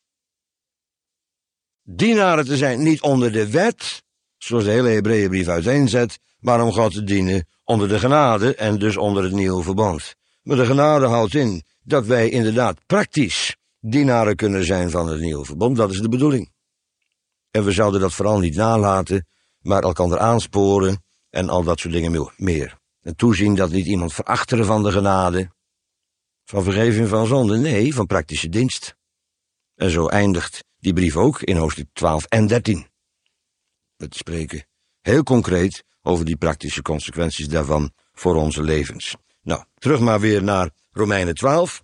Dienaren te zijn, niet onder de wet, zoals de hele Hebreeënbrief uiteenzet, maar om God te dienen onder de genade en dus onder het nieuwe verbond. Maar de genade houdt in dat wij inderdaad praktisch dienaren kunnen zijn van het nieuwe verbond. Dat is de bedoeling. En we zouden dat vooral niet nalaten, maar elkaar aansporen en al dat soort dingen meer. En toezien dat niet iemand verachteren van de genade, van vergeving van zonde, nee, van praktische dienst. En zo eindigt die brief ook in hoofdstuk 12 en 13. Met te spreken heel concreet over die praktische consequenties daarvan voor onze levens. Nou, terug maar weer naar Romeinen 12.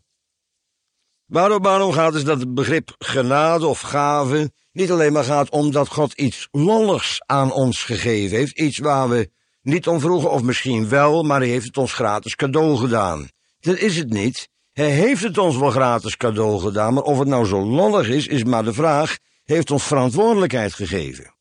Waarom gaat is dat het begrip genade of gave niet alleen maar gaat omdat God iets lolligs aan ons gegeven heeft, iets waar we niet om vroegen of misschien wel, maar hij heeft het ons gratis cadeau gedaan. Dat is het niet. Hij heeft het ons wel gratis cadeau gedaan, maar of het nou zo lollig is maar de vraag. Hij heeft ons verantwoordelijkheid gegeven.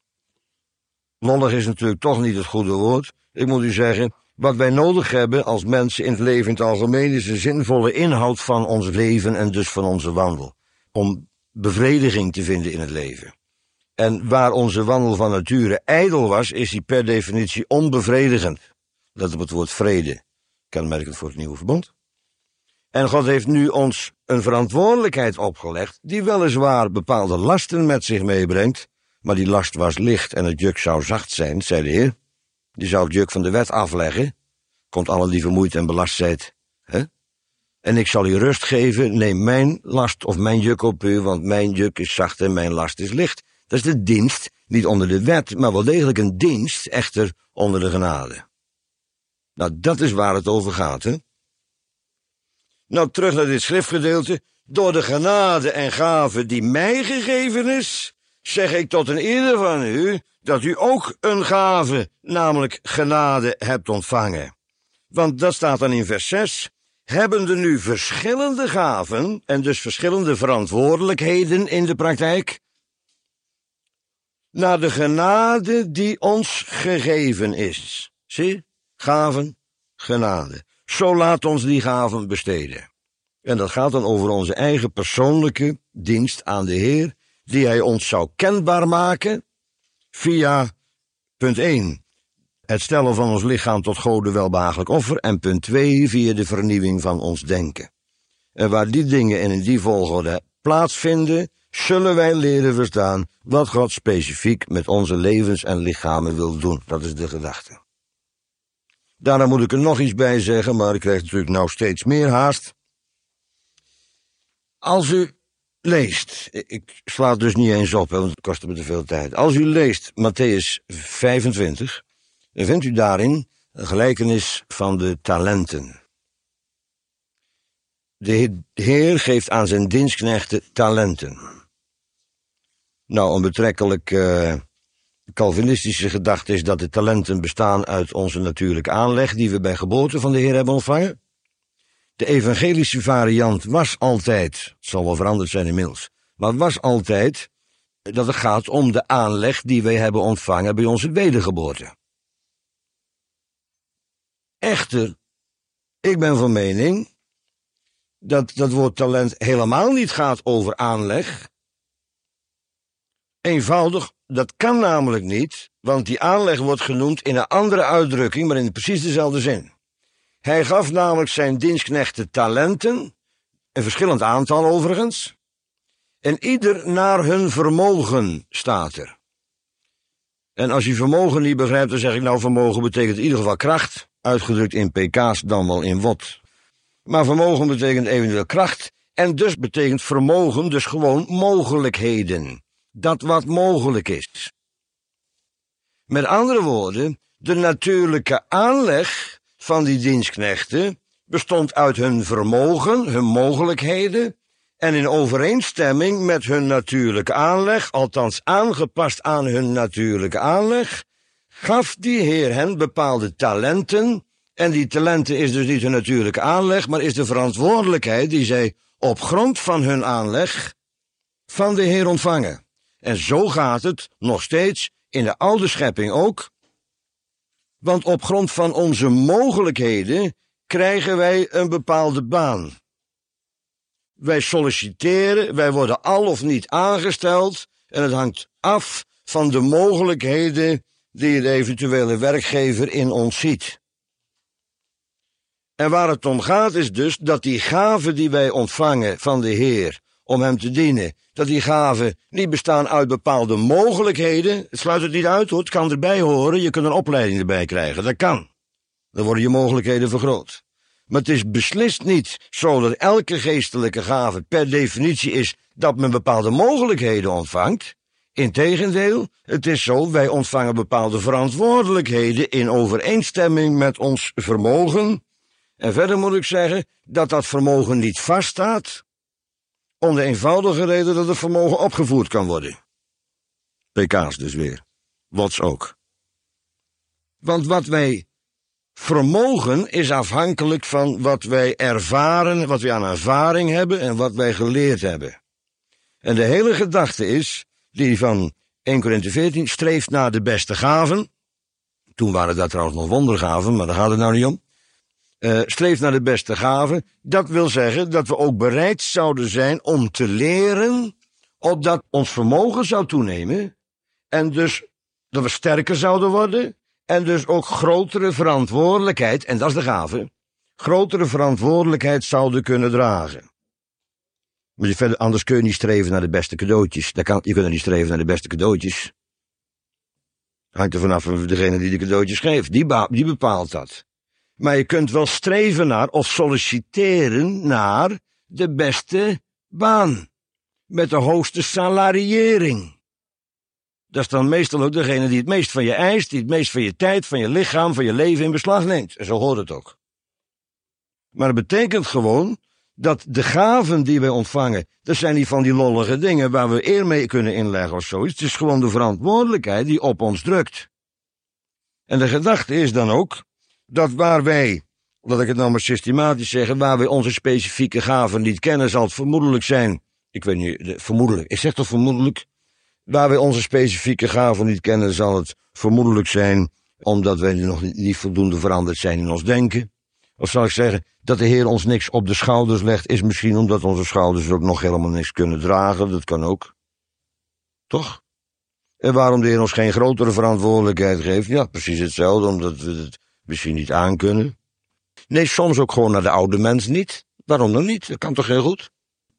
Lollig is natuurlijk toch niet het goede woord. Ik moet u zeggen, wat wij nodig hebben als mensen in het leven in het algemeen is de zinvolle inhoud van ons leven en dus van onze wandel. Om bevrediging te vinden in het leven. En waar onze wandel van nature ijdel was, is die per definitie onbevredigend. Let op het woord vrede, kenmerkend voor het nieuwe verbond. En God heeft nu ons een verantwoordelijkheid opgelegd, die weliswaar bepaalde lasten met zich meebrengt, maar die last was licht en het juk zou zacht zijn, zei de Heer. Die zou het juk van de wet afleggen. Komt allen die vermoeid en belast zijt. En ik zal u rust geven, neem mijn last of mijn juk op u, want mijn juk is zacht en mijn last is licht. Dat is de dienst, niet onder de wet, maar wel degelijk een dienst, echter onder de genade. Nou, dat is waar het over gaat, hè. Nou, terug naar dit schriftgedeelte. Door de genade en gave die mij gegeven is, zeg ik tot een ieder van u, dat u ook een gave, namelijk genade, hebt ontvangen. Want dat staat dan in vers 6, hebbende nu verschillende gaven, en dus verschillende verantwoordelijkheden in de praktijk, naar de genade die ons gegeven is. Zie, gaven, genade. Zo laat ons die gaven besteden. En dat gaat dan over onze eigen persoonlijke dienst aan de Heer, die hij ons zou kenbaar maken via, punt 1, het stellen van ons lichaam tot Gode welbehagelijk offer, en punt 2, via de vernieuwing van ons denken. En waar die dingen in die volgorde plaatsvinden, zullen wij leren verstaan wat God specifiek met onze levens en lichamen wil doen. Dat is de gedachte. Daarna moet ik er nog iets bij zeggen, maar ik krijg natuurlijk nou steeds meer haast. Als u leest, ik sla het dus niet eens op, want het kost me te veel tijd. Als u leest Mattheüs 25, dan vindt u daarin een gelijkenis van de talenten. De Heer geeft aan zijn dienstknechten talenten. Nou, een betrekkelijk De Calvinistische gedachte is dat de talenten bestaan uit onze natuurlijke aanleg die we bij geboorte van de Heer hebben ontvangen. De evangelische variant was altijd, het zal wel veranderd zijn inmiddels, maar was altijd dat het gaat om de aanleg die wij hebben ontvangen bij onze wedergeboorte. Echter, ik ben van mening dat dat woord talent helemaal niet gaat over aanleg. Eenvoudig, dat kan namelijk niet, want die aanleg wordt genoemd in een andere uitdrukking, maar in precies dezelfde zin. Hij gaf namelijk zijn dienstknechten talenten, een verschillend aantal overigens, en ieder naar hun vermogen staat er. En als je vermogen niet begrijpt, dan zeg ik nou vermogen betekent in ieder geval kracht, uitgedrukt in pk's dan wel in watt. Maar vermogen betekent eventueel kracht, en dus betekent vermogen dus gewoon mogelijkheden. Dat wat mogelijk is. Met andere woorden, de natuurlijke aanleg van die dienstknechten bestond uit hun vermogen, hun mogelijkheden, en in overeenstemming met hun natuurlijke aanleg, althans aangepast aan hun natuurlijke aanleg, gaf die Heer hen bepaalde talenten, en die talenten is dus niet hun natuurlijke aanleg, maar is de verantwoordelijkheid die zij op grond van hun aanleg van de Heer ontvangen. En zo gaat het nog steeds in de oude schepping ook, want op grond van onze mogelijkheden krijgen wij een bepaalde baan. Wij solliciteren, wij worden al of niet aangesteld en het hangt af van de mogelijkheden die de eventuele werkgever in ons ziet. En waar het om gaat is dus dat die gaven die wij ontvangen van de Heer om hem te dienen, dat die gaven niet bestaan uit bepaalde mogelijkheden. Het sluit het niet uit hoor, het kan erbij horen, je kunt een opleiding erbij krijgen, dat kan. Dan worden je mogelijkheden vergroot. Maar het is beslist niet zo dat elke geestelijke gave per definitie is dat men bepaalde mogelijkheden ontvangt. Integendeel, het is zo, wij ontvangen bepaalde verantwoordelijkheden in overeenstemming met ons vermogen. En verder moet ik zeggen dat dat vermogen niet vaststaat, om de eenvoudige reden dat het vermogen opgevoerd kan worden. pk's dus weer. Watts ook. Want wat wij vermogen is afhankelijk van wat wij ervaren, wat wij aan ervaring hebben en wat wij geleerd hebben. En de hele gedachte is, die van 1 Korinthe 14, streeft naar de beste gaven. Toen waren dat trouwens nog wondergaven, maar daar gaat het nou niet om. Streeft naar de beste gaven. Dat wil zeggen dat we ook bereid zouden zijn om te leren, opdat ons vermogen zou toenemen, en dus dat we sterker zouden worden, en dus ook grotere verantwoordelijkheid, en dat is de gave, grotere verantwoordelijkheid zouden kunnen dragen. Maar anders kun je niet streven naar de beste cadeautjes. Je kunt niet streven naar de beste cadeautjes. Hangt er vanaf van degene die de cadeautjes geeft. Die bepaalt dat. Maar je kunt wel streven naar of solliciteren naar de beste baan. Met de hoogste salariering. Dat is dan meestal ook degene die het meest van je eist, die het meest van je tijd, van je lichaam, van je leven in beslag neemt. En zo hoort het ook. Maar het betekent gewoon dat de gaven die wij ontvangen, dat zijn niet van die lollige dingen waar we eer mee kunnen inleggen of zoiets. Het is gewoon de verantwoordelijkheid die op ons drukt. En de gedachte is dan ook dat waar wij, laat ik het nou maar systematisch zeggen, waar wij onze specifieke gaven niet kennen, zal het vermoedelijk zijn, ik weet niet, vermoedelijk, ik zeg toch vermoedelijk, waar wij onze specifieke gaven niet kennen, zal het vermoedelijk zijn, omdat wij nog niet voldoende veranderd zijn in ons denken. Of zal ik zeggen, dat de Heer ons niks op de schouders legt, is misschien omdat onze schouders ook nog helemaal niks kunnen dragen, dat kan ook. Toch? En waarom de Heer ons geen grotere verantwoordelijkheid geeft? Ja, precies hetzelfde, omdat we het misschien niet aankunnen. Nee, soms ook gewoon naar de oude mens niet. Waarom dan niet? Dat kan toch heel goed?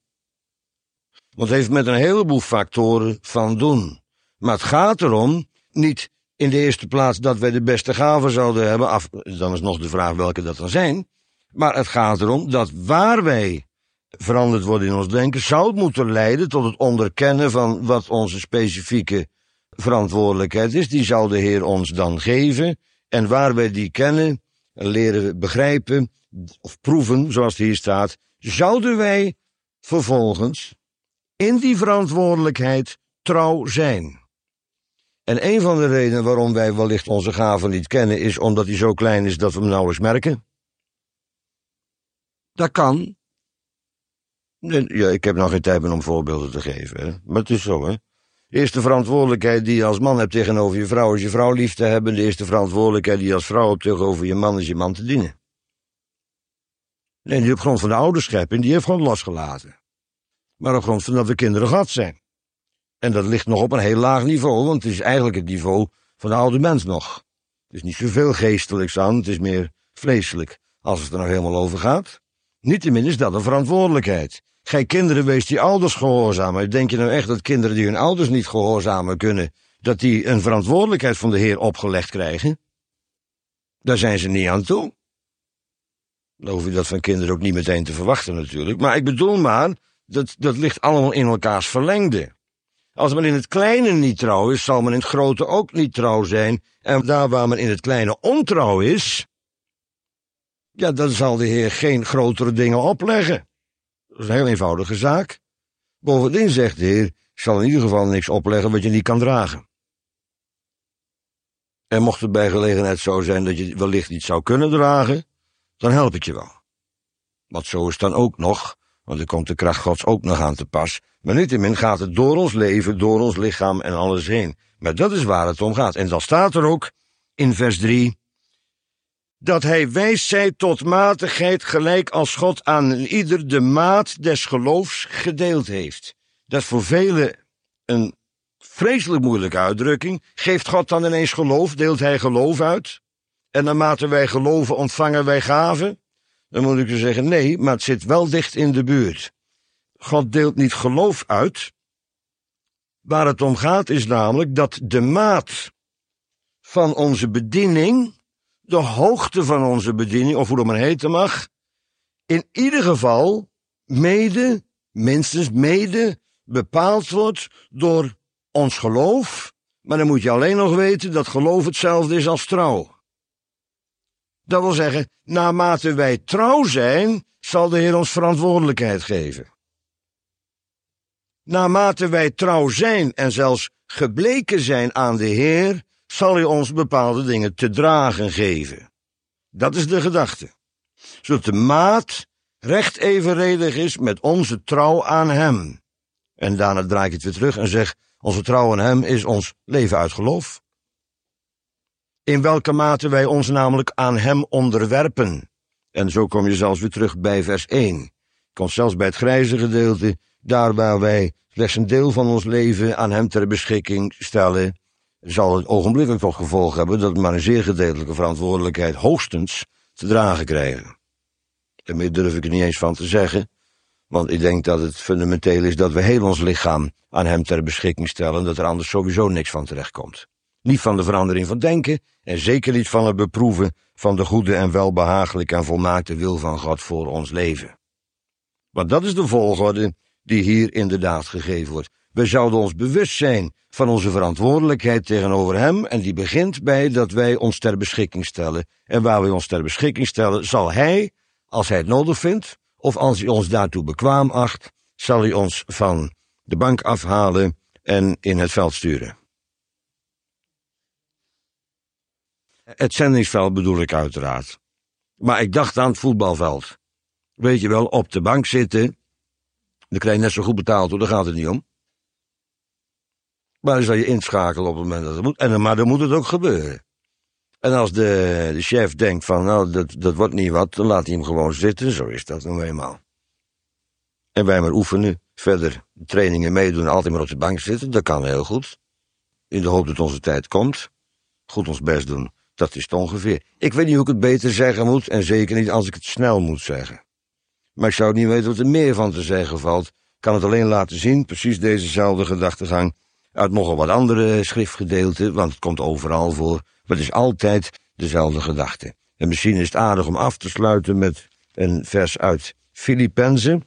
Want het heeft met een heleboel factoren van doen. Maar het gaat erom, niet in de eerste plaats dat wij de beste gaven zouden hebben, dan is nog de vraag welke dat dan zijn. Maar het gaat erom dat waar wij veranderd worden in ons denken, zou het moeten leiden tot het onderkennen van wat onze specifieke verantwoordelijkheid is. Die zou de Heer ons dan geven. En waar wij die kennen, leren we begrijpen, of proeven, zoals het hier staat, zouden wij vervolgens in die verantwoordelijkheid trouw zijn. En een van de redenen waarom wij wellicht onze gaven niet kennen, is omdat hij zo klein is dat we hem nauwelijks merken. Dat kan. Ja, ik heb nog geen tijd meer om voorbeelden te geven, hè? Maar het is zo, hè. De eerste verantwoordelijkheid die je als man hebt tegenover je vrouw is je vrouw lief te hebben. De eerste verantwoordelijkheid die je als vrouw hebt tegenover je man is je man te dienen. Nee, die op grond van de ouderschepping, die heeft gewoon losgelaten. Maar op grond van dat we kinderen God zijn. En dat ligt nog op een heel laag niveau, want het is eigenlijk het niveau van de oude mens nog. Het is niet zoveel geestelijks aan, het is meer vleeselijk, als het er nog helemaal over gaat. Niettemin is dat een verantwoordelijkheid. Gij kinderen, wees die ouders gehoorzamen. Denk je nou echt dat kinderen die hun ouders niet gehoorzamen kunnen, dat die een verantwoordelijkheid van de Heer opgelegd krijgen? Daar zijn ze niet aan toe. Dan hoef je dat van kinderen ook niet meteen te verwachten natuurlijk. Maar ik bedoel maar, dat ligt allemaal in elkaars verlengde. Als men in het kleine niet trouw is, zal men in het grote ook niet trouw zijn. En daar waar men in het kleine ontrouw is, ja, dan zal de Heer geen grotere dingen opleggen. Dat is een heel eenvoudige zaak. Bovendien zegt de Heer, ik zal in ieder geval niks opleggen wat je niet kan dragen. En mocht het bij gelegenheid zo zijn dat je wellicht niet zou kunnen dragen, dan help ik je wel. Want zo is het dan ook nog, want er komt de kracht Gods ook nog aan te pas. Maar niettemin gaat het door ons leven, door ons lichaam en alles heen. Maar dat is waar het om gaat. En dan staat er ook in vers 3... dat hij wijs zij tot matigheid, gelijk als God aan ieder de maat des geloofs gedeeld heeft. Dat is voor velen een vreselijk moeilijke uitdrukking. Geeft God dan ineens geloof, deelt hij geloof uit? En naarmate wij geloven, ontvangen wij gaven? Dan moet ik zeggen, nee, maar het zit wel dicht in de buurt. God deelt niet geloof uit. Waar het om gaat is namelijk dat de maat van onze bediening, de hoogte van onze bediening, of hoe dat maar heten mag, in ieder geval minstens mede, bepaald wordt door ons geloof. Maar dan moet je alleen nog weten dat geloof hetzelfde is als trouw. Dat wil zeggen, naarmate wij trouw zijn, zal de Heer ons verantwoordelijkheid geven. Naarmate wij trouw zijn en zelfs gebleken zijn aan de Heer, zal hij ons bepaalde dingen te dragen geven. Dat is de gedachte. Zodat de maat recht evenredig is met onze trouw aan hem. En daarna draai ik het weer terug en zeg, onze trouw aan hem is ons leven uit geloof. In welke mate wij ons namelijk aan hem onderwerpen. En zo kom je zelfs weer terug bij vers 1. Je komt zelfs bij het grijze gedeelte, daar waar wij slechts een deel van ons leven aan hem ter beschikking stellen, zal het ogenblikkelijk tot gevolg hebben dat we maar een zeer gedeeltelijke verantwoordelijkheid hoogstens te dragen krijgen. Daarmee durf ik er niet eens van te zeggen, want ik denk dat het fundamenteel is dat we heel ons lichaam aan hem ter beschikking stellen, dat er anders sowieso niks van terechtkomt. Niet van de verandering van denken en zeker niet van het beproeven van de goede en welbehagelijke en volmaakte wil van God voor ons leven. Want dat is de volgorde die hier inderdaad gegeven wordt. We zouden ons bewust zijn van onze verantwoordelijkheid tegenover hem en die begint bij dat wij ons ter beschikking stellen. En waar wij ons ter beschikking stellen, zal hij, als hij het nodig vindt, of als hij ons daartoe bekwaam acht, zal hij ons van de bank afhalen en in het veld sturen. Het zendingsveld bedoel ik uiteraard. Maar ik dacht aan het voetbalveld. Weet je wel, op de bank zitten, dan krijg je net zo goed betaald hoor, daar gaat het niet om. Maar dan zal je inschakelen op het moment dat het moet. Maar dan moet het ook gebeuren. En als de chef denkt van, nou, dat wordt niet wat, dan laat hij hem gewoon zitten. Zo is dat nou eenmaal. En wij maar oefenen, verder trainingen meedoen, altijd maar op de bank zitten. Dat kan heel goed. In de hoop dat onze tijd komt. Goed ons best doen. Dat is het ongeveer. Ik weet niet hoe ik het beter zeggen moet, en zeker niet als ik het snel moet zeggen. Maar ik zou niet weten wat er meer van te zeggen valt. Ik kan het alleen laten zien, precies dezezelfde gedachtegang, uit nogal wat andere schriftgedeelten, want het komt overal voor. Maar het is altijd dezelfde gedachte. En misschien is het aardig om af te sluiten met een vers uit Filippenzen.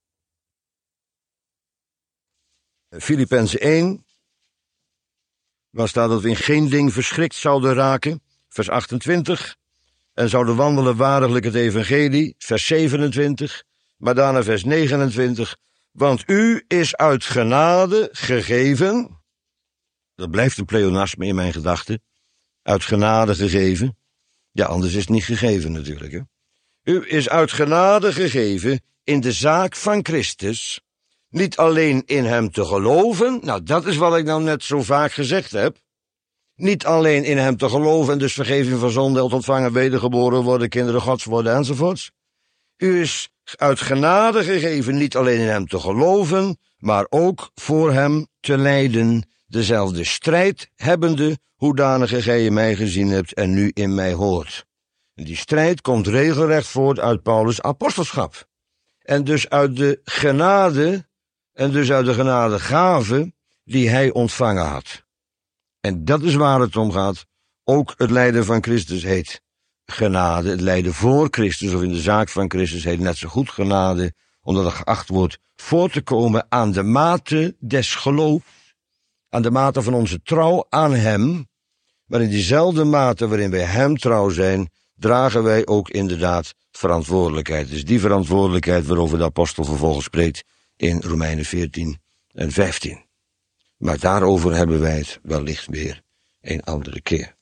Filippenzen 1, waar staat dat we in geen ding verschrikt zouden raken, vers 28, en zouden wandelen waardiglijk het evangelie, vers 27, maar daarna vers 29, want u is uit genade gegeven, Dat blijft een pleonasme in mijn gedachten. Uit genade gegeven. Ja, anders is het niet gegeven natuurlijk. Hè? U is uit genade gegeven in de zaak van Christus. Niet alleen in hem te geloven. Nou, dat is wat ik nou net zo vaak gezegd heb. Niet alleen in hem te geloven en dus vergeving van zonde te ontvangen, wedergeboren worden, kinderen Gods worden enzovoorts. U is uit genade gegeven niet alleen in hem te geloven, maar ook voor hem te lijden, dezelfde strijd hebbende, hoedanige gij in mij gezien hebt en nu in mij hoort. En die strijd komt regelrecht voort uit Paulus' apostelschap. En dus uit de genade, en dus uit de genadegave die hij ontvangen had. En dat is waar het om gaat. Ook het lijden van Christus heet genade. Het lijden voor Christus of in de zaak van Christus heet net zo goed genade, omdat er geacht wordt voor te komen aan de mate des geloofs, aan de mate van onze trouw aan hem. Maar in diezelfde mate waarin wij hem trouw zijn, dragen wij ook inderdaad verantwoordelijkheid. Dus die verantwoordelijkheid waarover de apostel vervolgens spreekt in Romeinen 14 en 15. Maar daarover hebben wij het wellicht weer een andere keer.